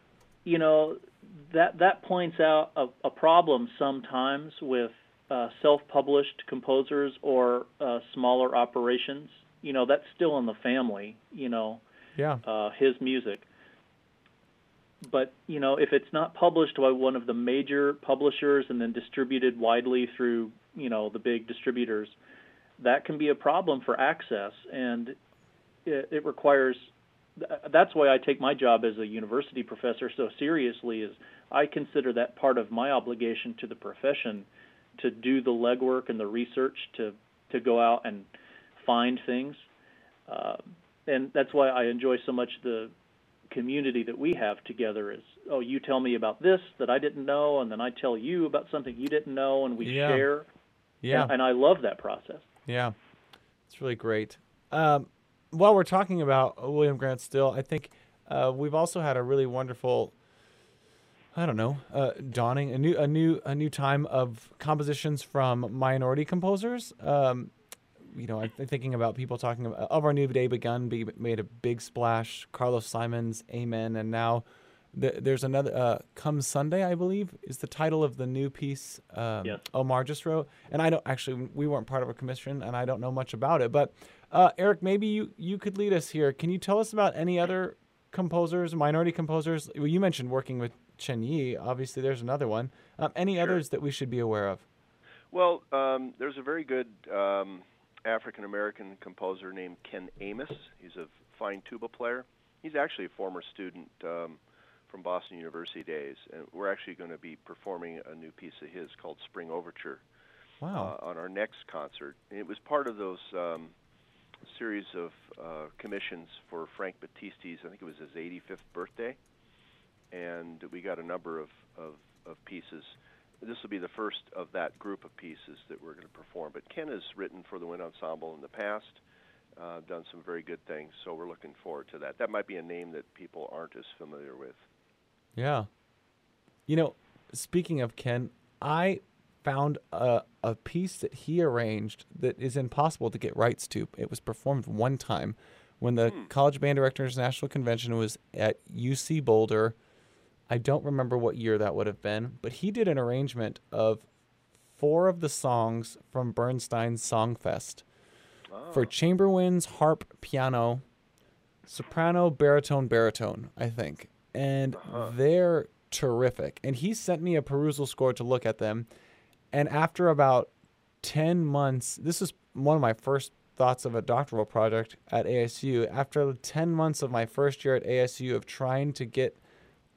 that points out a problem sometimes with self-published composers or smaller operations. That's still in the family, Yeah. his music. But, if it's not published by one of the major publishers and then distributed widely through, the big distributors, that can be a problem for access. And it requires, that's why I take my job as a university professor so seriously, is I consider that part of my obligation to the profession, to do the legwork and the research to go out and find things. And that's why I enjoy so much the community that we have together. Is, you tell me about this that I didn't know, and then I tell you about something you didn't know, and we share. Yeah. And I love that process. Yeah. It's really great. While we're talking about William Grant Still, I think we've also had a really wonderful, dawning, a new time of compositions from minority composers. I'm thinking about people talking about Of Our New Day Begun made a big splash. Carlos Simons, Amen, and now there's another. Come Sunday, I believe, is the title of the new piece. Yes. Omar just wrote, and we weren't part of a commission, and I don't know much about it. But Eric, maybe you could lead us here. Can you tell us about any other composers, minority composers? Well, you mentioned working with Chen Yi. Obviously, there's another one. Any Sure. others that we should be aware of? Well, there's a very good African-American composer named Ken Amos. He's a fine tuba player. He's actually a former student from Boston University days, and we're actually going to be performing a new piece of his called Spring Overture. Wow. On our next concert. And it was part of those series of commissions for Frank Battisti's, I think it was his 85th birthday, and we got a number of pieces. This will be the first of that group of pieces that we're going to perform. But Ken has written for the Wind Ensemble in the past, done some very good things, so we're looking forward to that. That might be a name that people aren't as familiar with. Yeah. Speaking of Ken, I found a piece that he arranged that is impossible to get rights to. It was performed one time when the College Band Directors National Convention was at UC Boulder. I don't remember what year that would have been, but he did an arrangement of 4 of the songs from Bernstein's Songfest for chamber winds, harp, piano, soprano, baritone, I think. And they're terrific. And he sent me a perusal score to look at them. And after about 10 months, this is one of my first thoughts of a doctoral project at ASU. After 10 months of my first year at ASU of trying to get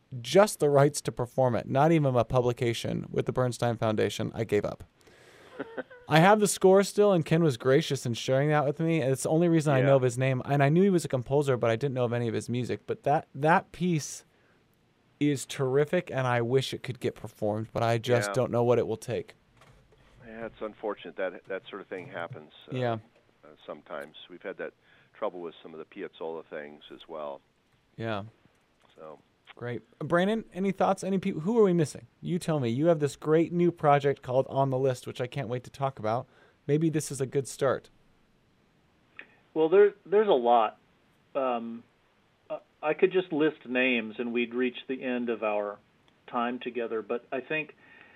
just the rights to perform it, not even a publication with the Bernstein Foundation, I gave up. I have the score still, and Ken was gracious in sharing that with me. And it's the only reason I know of his name. And I knew he was a composer, but I didn't know of any of his music. But that piece is terrific, and I wish it could get performed, but I just don't know what it will take. Yeah, it's unfortunate that that sort of thing happens. Sometimes we've had that trouble with some of the Piazzolla things as well. Yeah. So great, Brandon. Any thoughts? Any people? Who are we missing? You tell me. You have this great new project called On the List, which I can't wait to talk about. Maybe this is a good start. Well, there's a lot. I could just list names and we'd reach the end of our time together. But I think,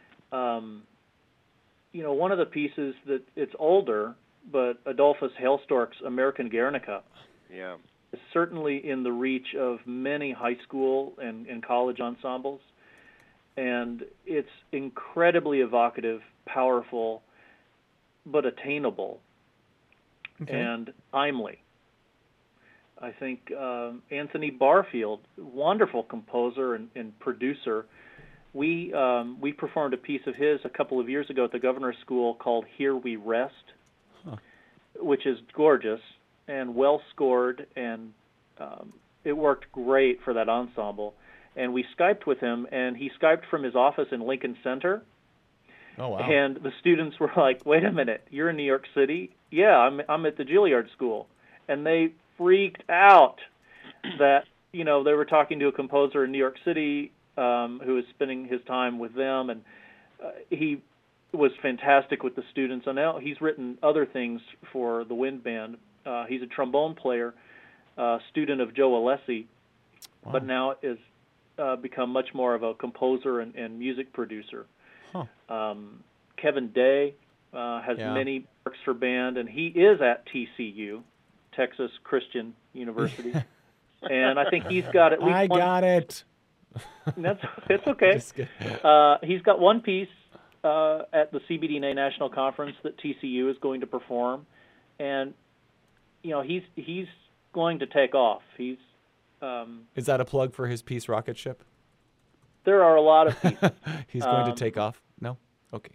one of the pieces that it's older, but Adolphus Hailstork's American Guernica is certainly in the reach of many high school and college ensembles. And it's incredibly evocative, powerful, but attainable and timely. I think Anthony Barfield, wonderful composer and producer, we performed a piece of his a couple of years ago at the Governor's School called Here We Rest, which is gorgeous and well scored, and it worked great for that ensemble. And we Skyped with him, and he Skyped from his office in Lincoln Center. Oh, wow. And the students were like, wait a minute, you're in New York City? Yeah, I'm at the Juilliard School. And they freaked out that, they were talking to a composer in New York City who was spending his time with them, and he was fantastic with the students. And now he's written other things for the wind band. He's a trombone player, student of Joe Alessi, but now is become much more of a composer and music producer. Kevin Day has many works for band, and he is at TCU, Texas Christian University, and I think he's got at least one. I got it. It's okay. He's got one piece at the CBDNA National Conference that TCU is going to perform, and he's going to take off. He's is that a plug for his piece Rocket Ship? There are a lot of pieces. He's going to take off? No? Okay.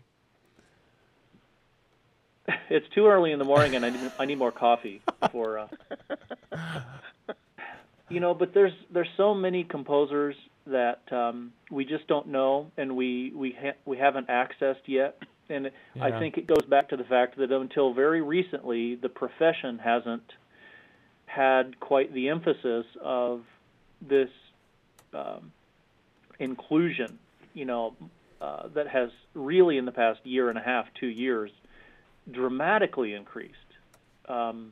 It's too early in the morning, and I need more coffee for. But there's so many composers that we just don't know, and we haven't accessed yet. And I think it goes back to the fact that until very recently, the profession hasn't had quite the emphasis of this inclusion, that has really in the past year and a half, 2 years, dramatically increased. And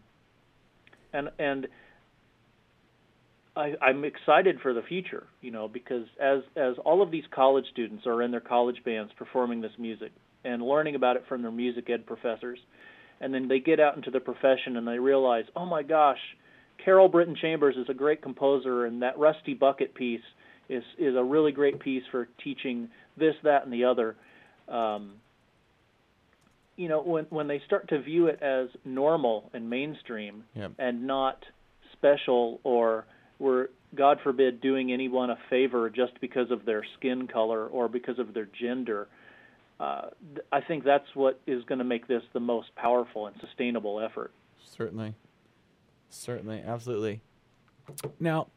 I'm excited for the future, because as all of these college students are in their college bands performing this music and learning about it from their music ed professors, and then they get out into the profession and they realize, oh my gosh, Carol Britton Chambers is a great composer, and that Rusty Bucket piece is a really great piece for teaching this, that, and the other. When they start to view it as normal and mainstream and not special, or we're, God forbid, doing anyone a favor just because of their skin color or because of their gender, I think that's what is going to make this the most powerful and sustainable effort. Certainly, absolutely. Now,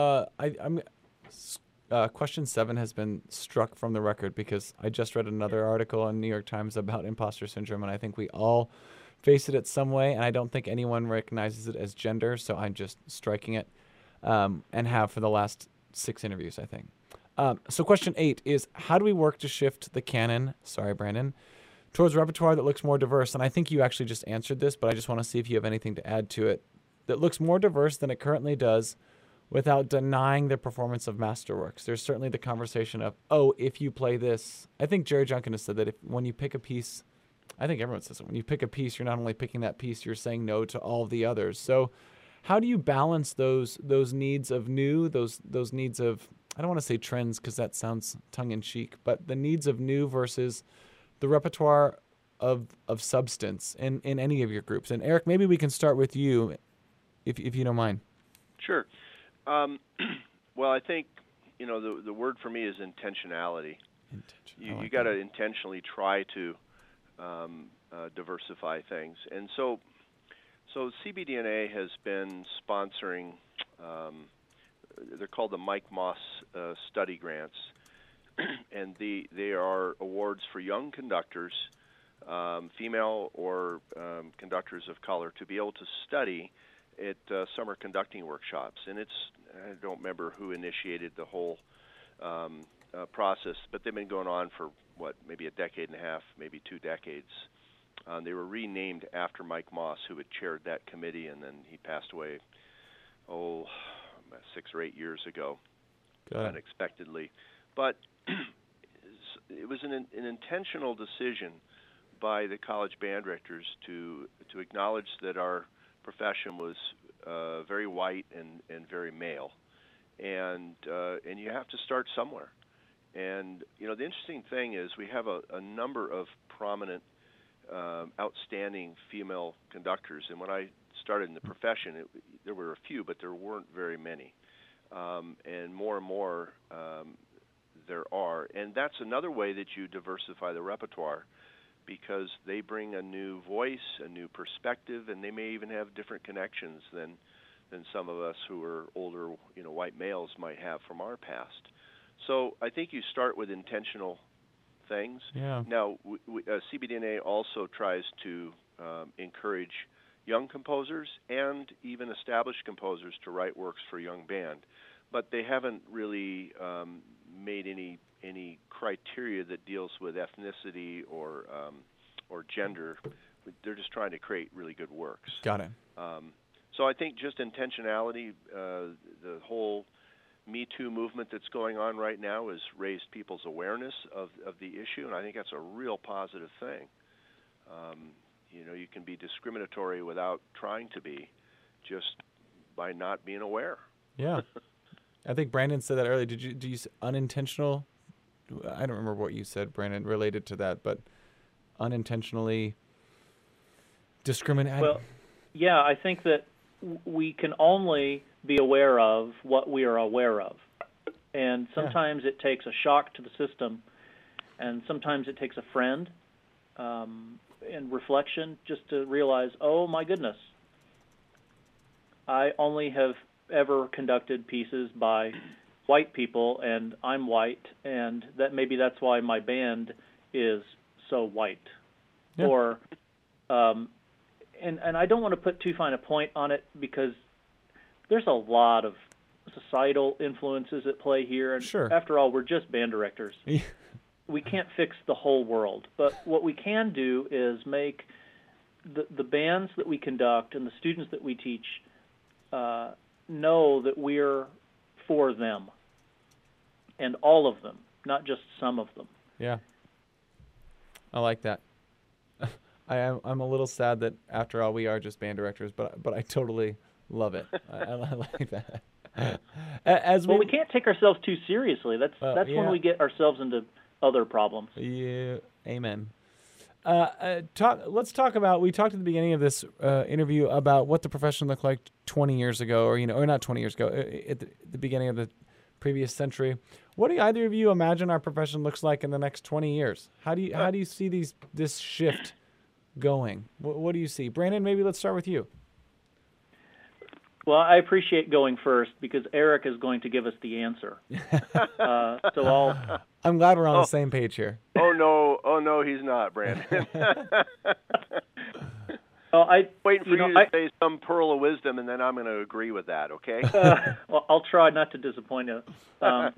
question 7 has been struck from the record because I just read another article in New York Times about imposter syndrome, and I think we all face it at some way, and I don't think anyone recognizes it as gender, so I'm just striking it, and have for the last 6 interviews, I think. So question 8 is, how do we work to shift the canon, sorry, Brandon, towards repertoire that looks more diverse? And I think you actually just answered this, but I just want to see if you have anything to add to it, that looks more diverse than it currently does, without denying the performance of masterworks. There's certainly the conversation of, if you play this. I think Jerry Junkin has said that when you pick a piece, I think everyone says it, when you pick a piece, you're not only picking that piece, you're saying no to all of the others. So how do you balance those needs of new, those needs of, I don't want to say trends because that sounds tongue-in-cheek, but the needs of new versus the repertoire of substance in any of your groups? And Eric, maybe we can start with you, if you don't mind. Sure. Well, I think the word for me is intentionality. You like got to that. intentionally try to diversify things, and so CBDNA has been sponsoring. They're called the Mike Moss Study Grants, and they are awards for young conductors, female or conductors of color, to be able to study at summer conducting workshops. And I don't remember who initiated the whole process, but they've been going on for maybe a decade and a half, maybe 2 decades. They were renamed after Mike Moss, who had chaired that committee, and then he passed away 6 or 8 years ago, unexpectedly. But it was an intentional decision by the college band directors to acknowledge that our profession was very white and very male, and you have to start somewhere. And the interesting thing is we have a number of prominent, outstanding female conductors. And when I started in the profession, there were a few, but there weren't very many. And more there are. And that's another way that you diversify the repertoire, because they bring a new voice, a new perspective, and they may even have different connections than some of us who are older, white males might have from our past. So I think you start with intentional things. Yeah. Now, CBDNA also tries to encourage young composers and even established composers to write works for young band, but they haven't really made any criteria that deals with ethnicity or gender. They're just trying to create really good works. Got it. So I think just intentionality, the whole Me Too movement that's going on right now has raised people's awareness of the issue, and I think that's a real positive thing. You can be discriminatory without trying to be, just by not being aware. Yeah. I think Brandon said that earlier. Do you unintentional? I don't remember what you said, Brandon, related to that, but unintentionally discriminate. Well, yeah, I think that we can only be aware of what we are aware of. And sometimes it takes a shock to the system, and sometimes it takes a friend and reflection just to realize, oh my goodness, I only have ever conducted pieces by white people, and I'm white, and maybe that's why my band is so white. Yeah. Or and I don't want to put too fine a point on it, because there's a lot of societal influences at play here. And sure. After all, we're just band directors. We can't fix the whole world. But what we can do is make the bands that we conduct and the students that we teach know that we're for them, and all of them, not just some of them. Yeah. I like that. I'm a little sad that after all we are just band directors, but I totally love it. I like that. We can't take ourselves too seriously. That's when we get ourselves into other problems. Yeah, amen. Let's talk about. We talked at the beginning of this interview about what the profession looked like 20 years ago, or not 20 years ago, at the beginning of the previous century. What do either of you imagine our profession looks like in the next 20 years? How do you see this shift going? What do you see, Brandon? Maybe let's start with you. Well, I appreciate going first, because Eric is going to give us the answer. I'm glad we're on the same page here. Oh no, he's not, Brandon. Well, waiting for you to say some pearl of wisdom, and then I'm going to agree with that. Okay? Well, I'll try not to disappoint you. I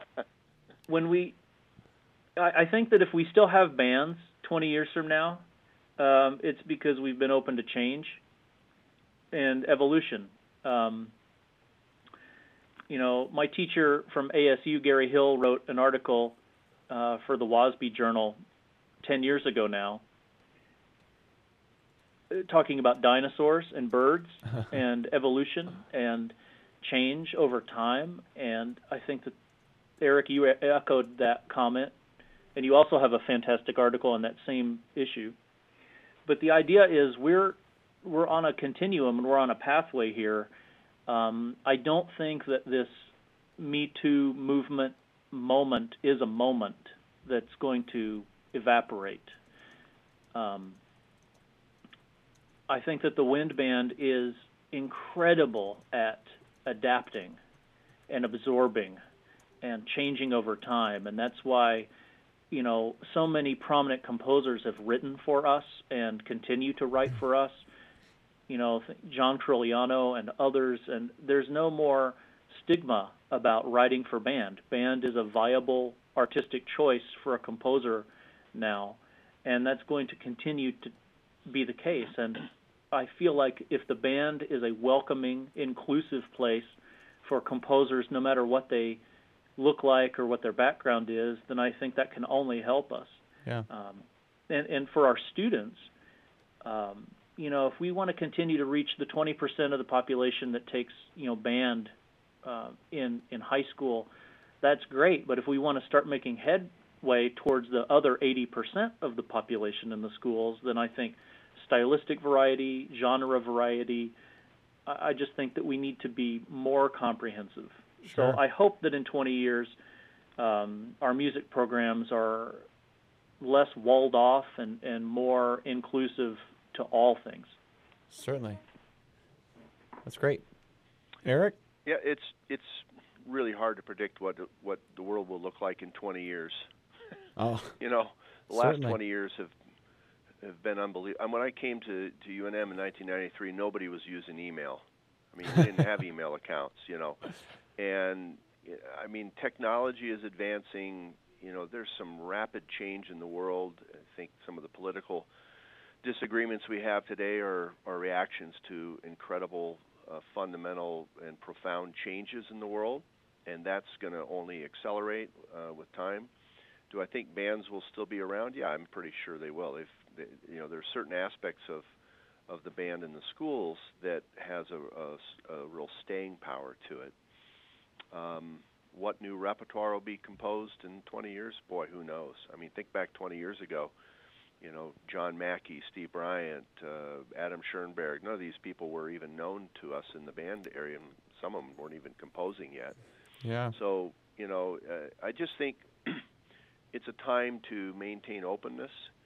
think that if we still have bands 20 years from now, it's because we've been open to change and evolution. My teacher from ASU, Gary Hill, wrote an article for the WASB Journal 10 years ago now, talking about dinosaurs and birds and evolution and change over time. And I think that, Eric, you echoed that comment, and you also have a fantastic article on that same issue. But the idea is we're on a continuum, and we're on a pathway here. I don't think that this Me Too movement moment is a moment that's going to evaporate. I think that the wind band is incredible at adapting and absorbing and changing over time, and that's why, you know, so many prominent composers have written for us and continue to write for us. You know, John Trulliano and others, and there's no more stigma about writing for band. Band is a viable artistic choice for a composer now, and that's going to continue to be the case. And I feel like if the band is a welcoming, inclusive place for composers, no matter what they look like or what their background is, then I think that can only help us. Yeah. And for our students, you know, if we want to continue to reach the 20% of the population that takes, you know, band in high school, that's great. But if we want to start making headway towards the other 80% of the population in the schools, then I think stylistic variety, genre variety, I just think that we need to be more comprehensive. Sure. So I hope that in 20 years, our music programs are less walled off and more inclusive to all things. Certainly. That's great. Eric? Yeah, it's really hard to predict what the world will look like in 20 years. Oh, You know, the last certainly. 20 years have been unbelievable. When I came to UNM in 1993, nobody was using email. I mean, we didn't have email accounts, you know. And, I mean, technology is advancing. You know, there's some rapid change in the world. I think some of the political disagreements we have today are reactions to incredible, fundamental, and profound changes in the world. And that's going to only accelerate with time. Do I think bands will still be around? Yeah, I'm pretty sure they will. You know, there's certain aspects of the band in the schools that has a real staying power to it. What new repertoire will be composed in 20 years? Boy, who knows? I mean, think back 20 years ago. You know, John Mackey, Steve Bryant, Adam Schoenberg. None of these people were even known to us in the band area, and some of them weren't even composing yet. Yeah. So, you know, I just think it's a time to maintain openness.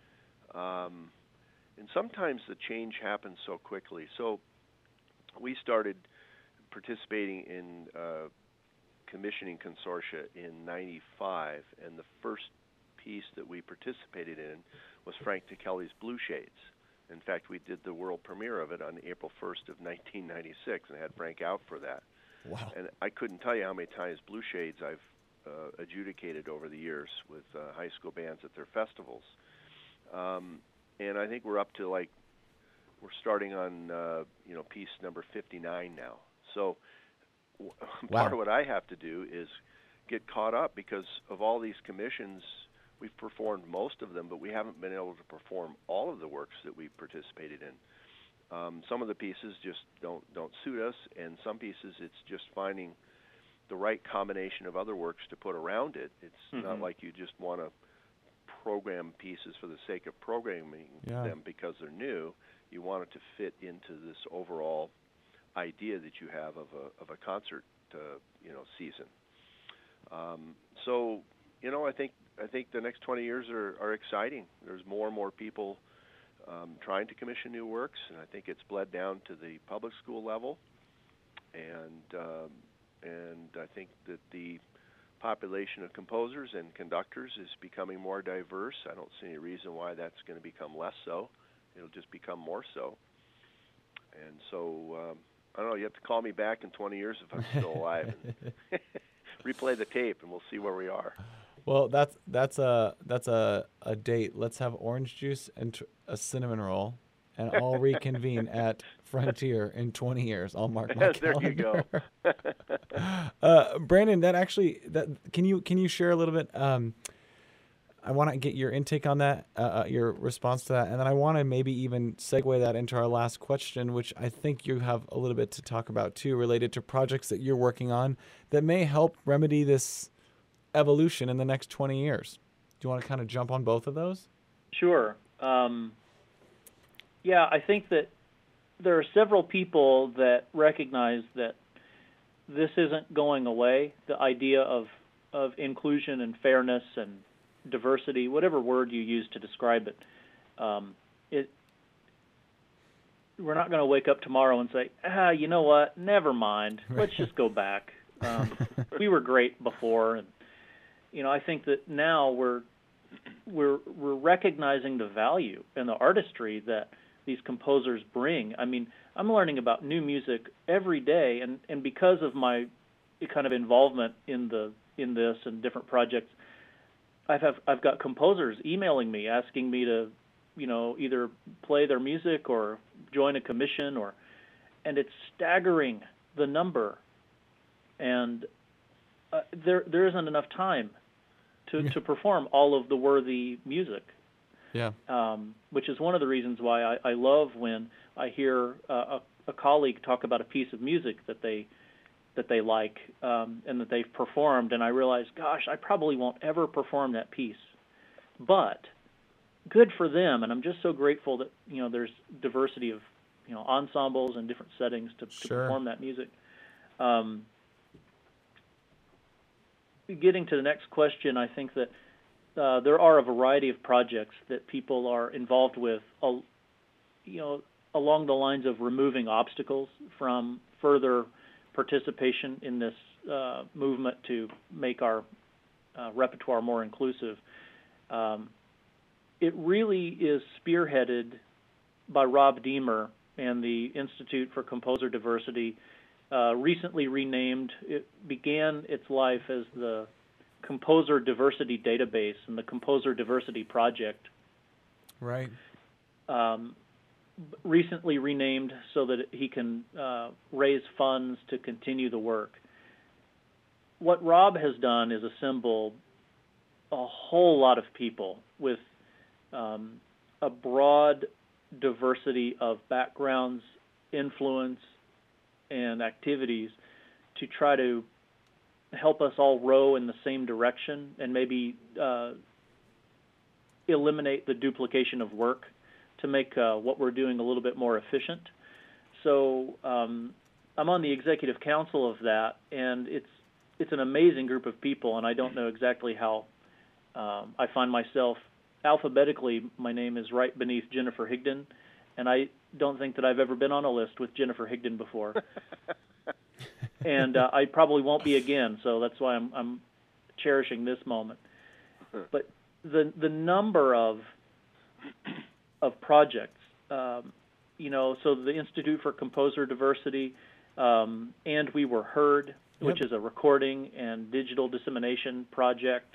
And sometimes the change happens so quickly. So we started participating in commissioning consortia in '95, and the first piece that we participated in was Frank Ticheli's Blue Shades. In fact, we did the world premiere of it on April 1st of 1996 and had Frank out for that. Wow. And I couldn't tell you how many times Blue Shades I've adjudicated over the years with high school bands at their festivals. And I think we're up to we're starting on you know, piece number 59 now. So part of what I have to do is get caught up, because of all these commissions, we've performed most of them, but we haven't been able to perform all of the works that we've participated in. Some of the pieces just don't suit us, and some pieces it's just finding the right combination of other works to put around it. It's not like you just want to program pieces for the sake of programming them because they're new. You want it to fit into this overall idea that you have of a concert you know, season. So, you know, I think the next 20 years are exciting. There's more and more people trying to commission new works, and I think it's bled down to the public school level. And I think that the population of composers and conductors is becoming more diverse. I don't see any reason why that's going to become less so. It'll just become more so. And so, I don't know, you have to call me back in 20 years if I'm still alive and replay the tape, and we'll see where we are. Well, that's a date. Let's have orange juice and a cinnamon roll, and all reconvene at Frontier in 20 years. I'll mark my calendar. There you go. Brandon, can you share a little bit? I want to get your intake on that, your response to that, and then I want to maybe even segue that into our last question, which I think you have a little bit to talk about too, related to projects that you're working on that may help remedy this evolution in the next 20 years. Do you want to kind of jump on both of those? Sure. Yeah, I think that there are several people that recognize that this isn't going away. The idea of inclusion and fairness and diversity, whatever word you use to describe it, we're not going to wake up tomorrow and say, you know what, never mind, let's just go back. We were great before, and I think that now we're recognizing the value and the artistry that these composers bring. I mean, I'm learning about new music every day, and because of my kind of involvement in this and different projects, I've got composers emailing me asking me to, either play their music or join a commission, and it's staggering, the number, and there isn't enough time to perform all of the worthy music. Yeah. Which is one of the reasons why I love when I hear a colleague talk about a piece of music that they like and that they've performed, and I realize, gosh, I probably won't ever perform that piece, but good for them, and I'm just so grateful that there's diversity of ensembles and different settings to perform that music. Getting to the next question, I think that there are a variety of projects that people are involved with, along the lines of removing obstacles from further participation in this movement to make our repertoire more inclusive. It really is spearheaded by Rob Deemer and the Institute for Composer Diversity, recently renamed. It began its life as the Composer Diversity Database and the Composer Diversity Project. Right. Recently renamed so that he can raise funds to continue the work. What Rob has done is assemble a whole lot of people with a broad diversity of backgrounds, influence, and activities to try to help us all row in the same direction and maybe eliminate the duplication of work to make what we're doing a little bit more efficient. So I'm on the executive council of that, and it's an amazing group of people, and I don't know exactly how I find myself. Alphabetically, my name is right beneath Jennifer Higdon, and I don't think that I've ever been on a list with Jennifer Higdon before. And I probably won't be again, so that's why I'm cherishing this moment. But the number of projects, so the Institute for Composer Diversity, and We Were Heard, which is a recording and digital dissemination project.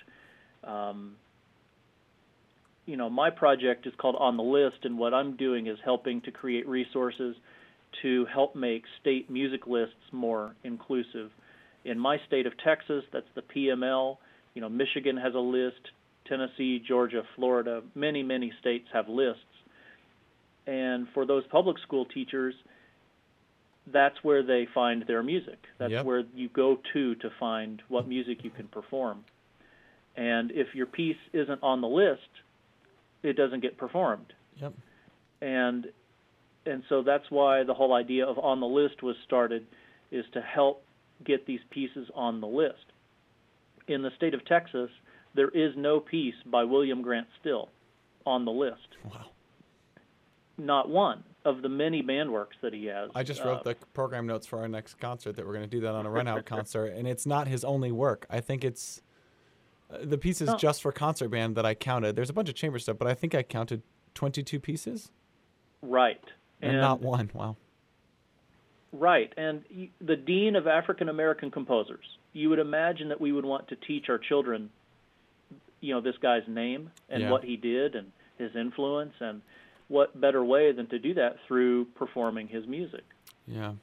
My project is called On the List, and what I'm doing is helping to create resources to help make state music lists more inclusive. In my state of Texas, that's the PML. Michigan has a list, Tennessee, Georgia, Florida, many, many states have lists. And for those public school teachers, that's where they find their music. That's where you go to find what music you can perform. And if your piece isn't on the list, it doesn't get performed. Yep. And so that's why the whole idea of On the List was started, is to help get these pieces on the list. In the state of Texas, there is no piece by William Grant Still on the list. Wow. Not one of the many band works that he has. I just wrote the program notes for our next concert that we're going to do that on a run-out concert, and it's not his only work. I think it's the pieces just for concert band that I counted. There's a bunch of chamber stuff, but I think I counted 22 pieces. Right. And not one. Wow. Right. And the Dean of African American Composers, you would imagine that we would want to teach our children, this guy's name and what he did and his influence, and what better way than to do that through performing his music. Yeah.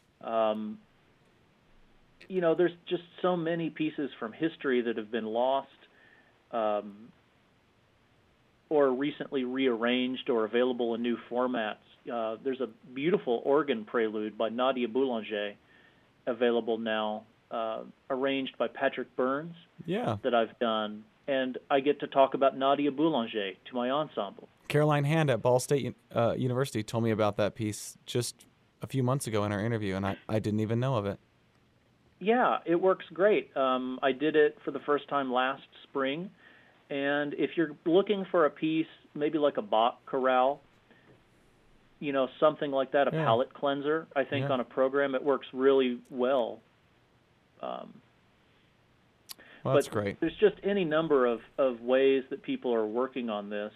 There's just so many pieces from history that have been lost or recently rearranged or available in new formats. There's a beautiful organ prelude by Nadia Boulanger available now, arranged by Patrick Burns, that I've done. And I get to talk about Nadia Boulanger to my ensemble. Caroline Hand at Ball State University told me about that piece just a few months ago in our interview, and I didn't even know of it. Yeah, it works great. I did it for the first time last spring, and if you're looking for a piece, maybe like a Bach chorale, something like that, a Yeah. palette cleanser, I think Yeah. on a program it works really well. Well, that's But great. there's just any number of ways that people are working on this.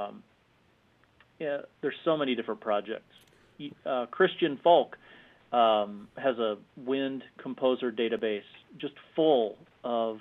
Yeah, there's so many different projects. Christian Falk has a wind composer database just full of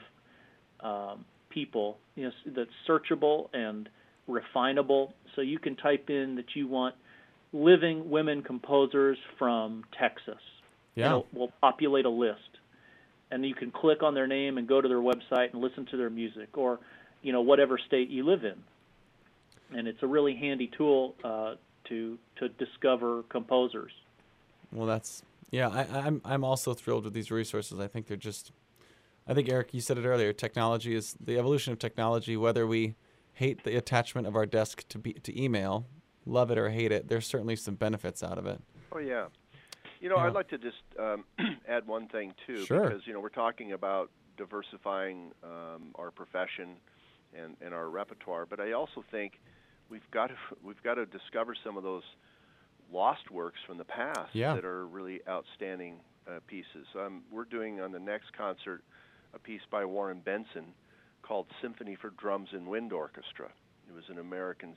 people, that's searchable and refinable. So you can type in that you want living women composers from Texas. Yeah. And it will populate a list. And you can click on their name and go to their website and listen to their music, or whatever state you live in. And it's a really handy tool to discover composers. Well, I'm also thrilled with these resources. I think Eric, you said it earlier. Technology is the evolution of technology. Whether we hate the attachment of our desk to email, love it or hate it, there's certainly some benefits out of it. Oh, yeah. Yeah. I'd like to just add one thing, too, Sure. because, we're talking about diversifying our profession and our repertoire, but I also think we've got to discover some of those lost works from the past that are really outstanding pieces. We're doing on the next concert a piece by Warren Benson called Symphony for Drums and Wind Orchestra. It was an American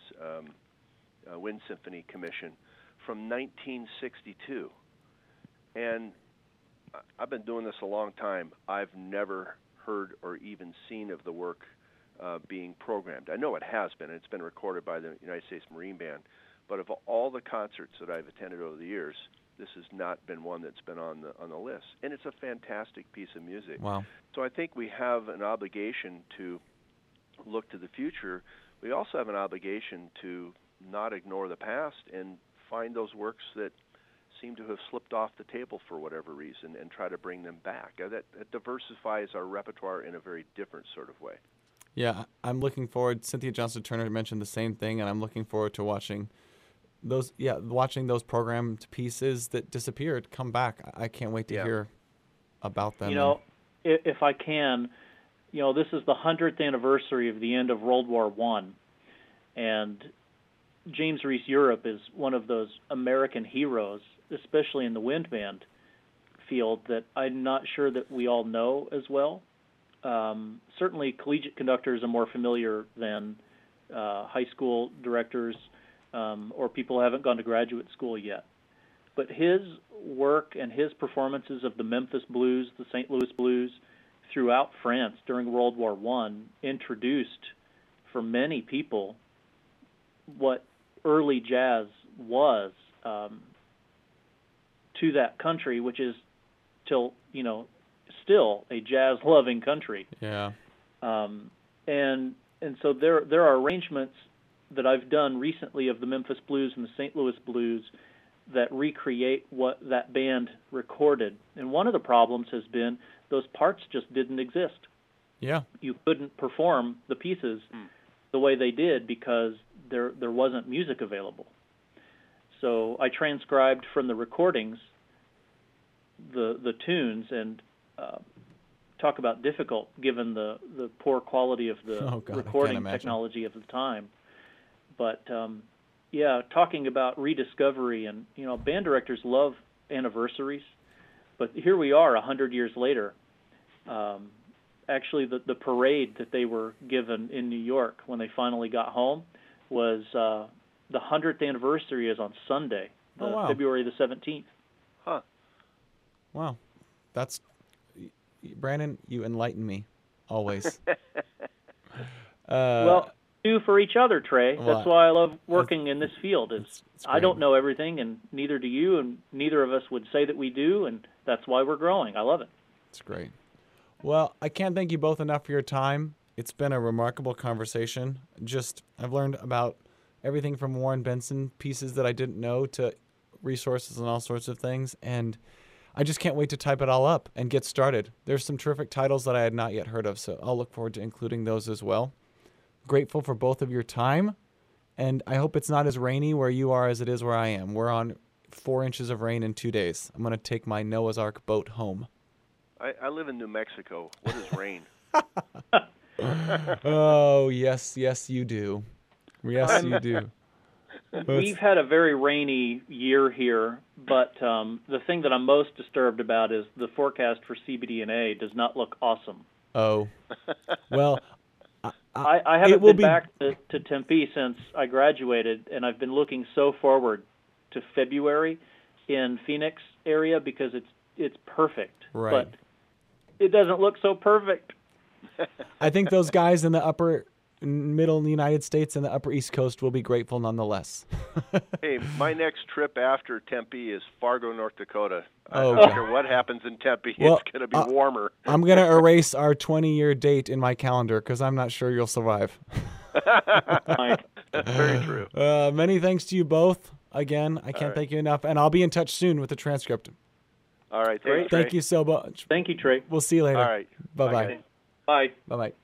wind symphony commission from 1962. And I've been doing this a long time. I've never heard or even seen of the work being programmed. I know it has been. It's been recorded by the United States Marine Band. But of all the concerts that I've attended over the years, this has not been one that's been on the list. And it's a fantastic piece of music. Wow. So I think we have an obligation to look to the future. We also have an obligation to not ignore the past and find those works that seem to have slipped off the table for whatever reason and try to bring them back. That diversifies our repertoire in a very different sort of way. Yeah, I'm looking forward. Cynthia Johnston Turner mentioned the same thing, and I'm looking forward to watching those programmed pieces that disappeared come back. I can't wait to hear about them. If I can, this is the 100th anniversary of the end of World War I, and James Reese Europe is one of those American heroes, especially in the wind band field, that I'm not sure that we all know as well. Certainly collegiate conductors are more familiar than high school directors or people who haven't gone to graduate school yet. But his work and his performances of the Memphis Blues, the St. Louis Blues, throughout France during World War I introduced for many people what early jazz was to that country, which is still a jazz-loving country. Yeah. And so there are arrangements that I've done recently of the Memphis Blues and the St. Louis Blues that recreate what that band recorded. And one of the problems has been those parts just didn't exist. Yeah. You couldn't perform the pieces the way they did because there wasn't music available. So I transcribed from the recordings the tunes, and talk about difficult given the poor quality of the recording technology of the time. But talking about rediscovery, and band directors love anniversaries, but here we are 100 years later. Actually, the parade that they were given in New York when they finally got home was the 100th anniversary is on Sunday, February the 17th. Huh. Wow. That's Brandon, you enlighten me always. Well, do for each other, Trey. That's why I love working in this field. It's I don't know everything, and neither do you, and neither of us would say that we do, and that's why we're growing. I love it. It's great. Well, I can't thank you both enough for your time. It's been a remarkable conversation. I've learned about everything from Warren Benson pieces that I didn't know to resources and all sorts of things, and I just can't wait to type it all up and get started. There's some terrific titles that I had not yet heard of, so I'll look forward to including those as well. Grateful for both of your time, and I hope it's not as rainy where you are as it is where I am. We're on 4 inches of rain in 2 days. I'm going to take my Noah's Ark boat home. I live in New Mexico. What is rain? Oh, yes, you do. Yes, you do. We've had a very rainy year here, but the thing that I'm most disturbed about is the forecast for CBD&A does not look awesome. Oh, well, I haven't been back to Tempe since I graduated, and I've been looking so forward to February in Phoenix area because it's perfect. Right. But it doesn't look so perfect. I think those guys in the upper middle in the United States and the upper East Coast will be grateful nonetheless. Hey, my next trip after Tempe is Fargo, North Dakota. Oh, I don't care what happens in Tempe. Well, it's going to be warmer. I'm going to erase our 20-year date in my calendar because I'm not sure you'll survive. Very true. Many thanks to you both. Again, I can't thank you enough. And I'll be in touch soon with the transcript. All right. Great. Thank you so much. Thank you, Trey. We'll see you later. All right. Bye-bye. Bye. Bye-bye.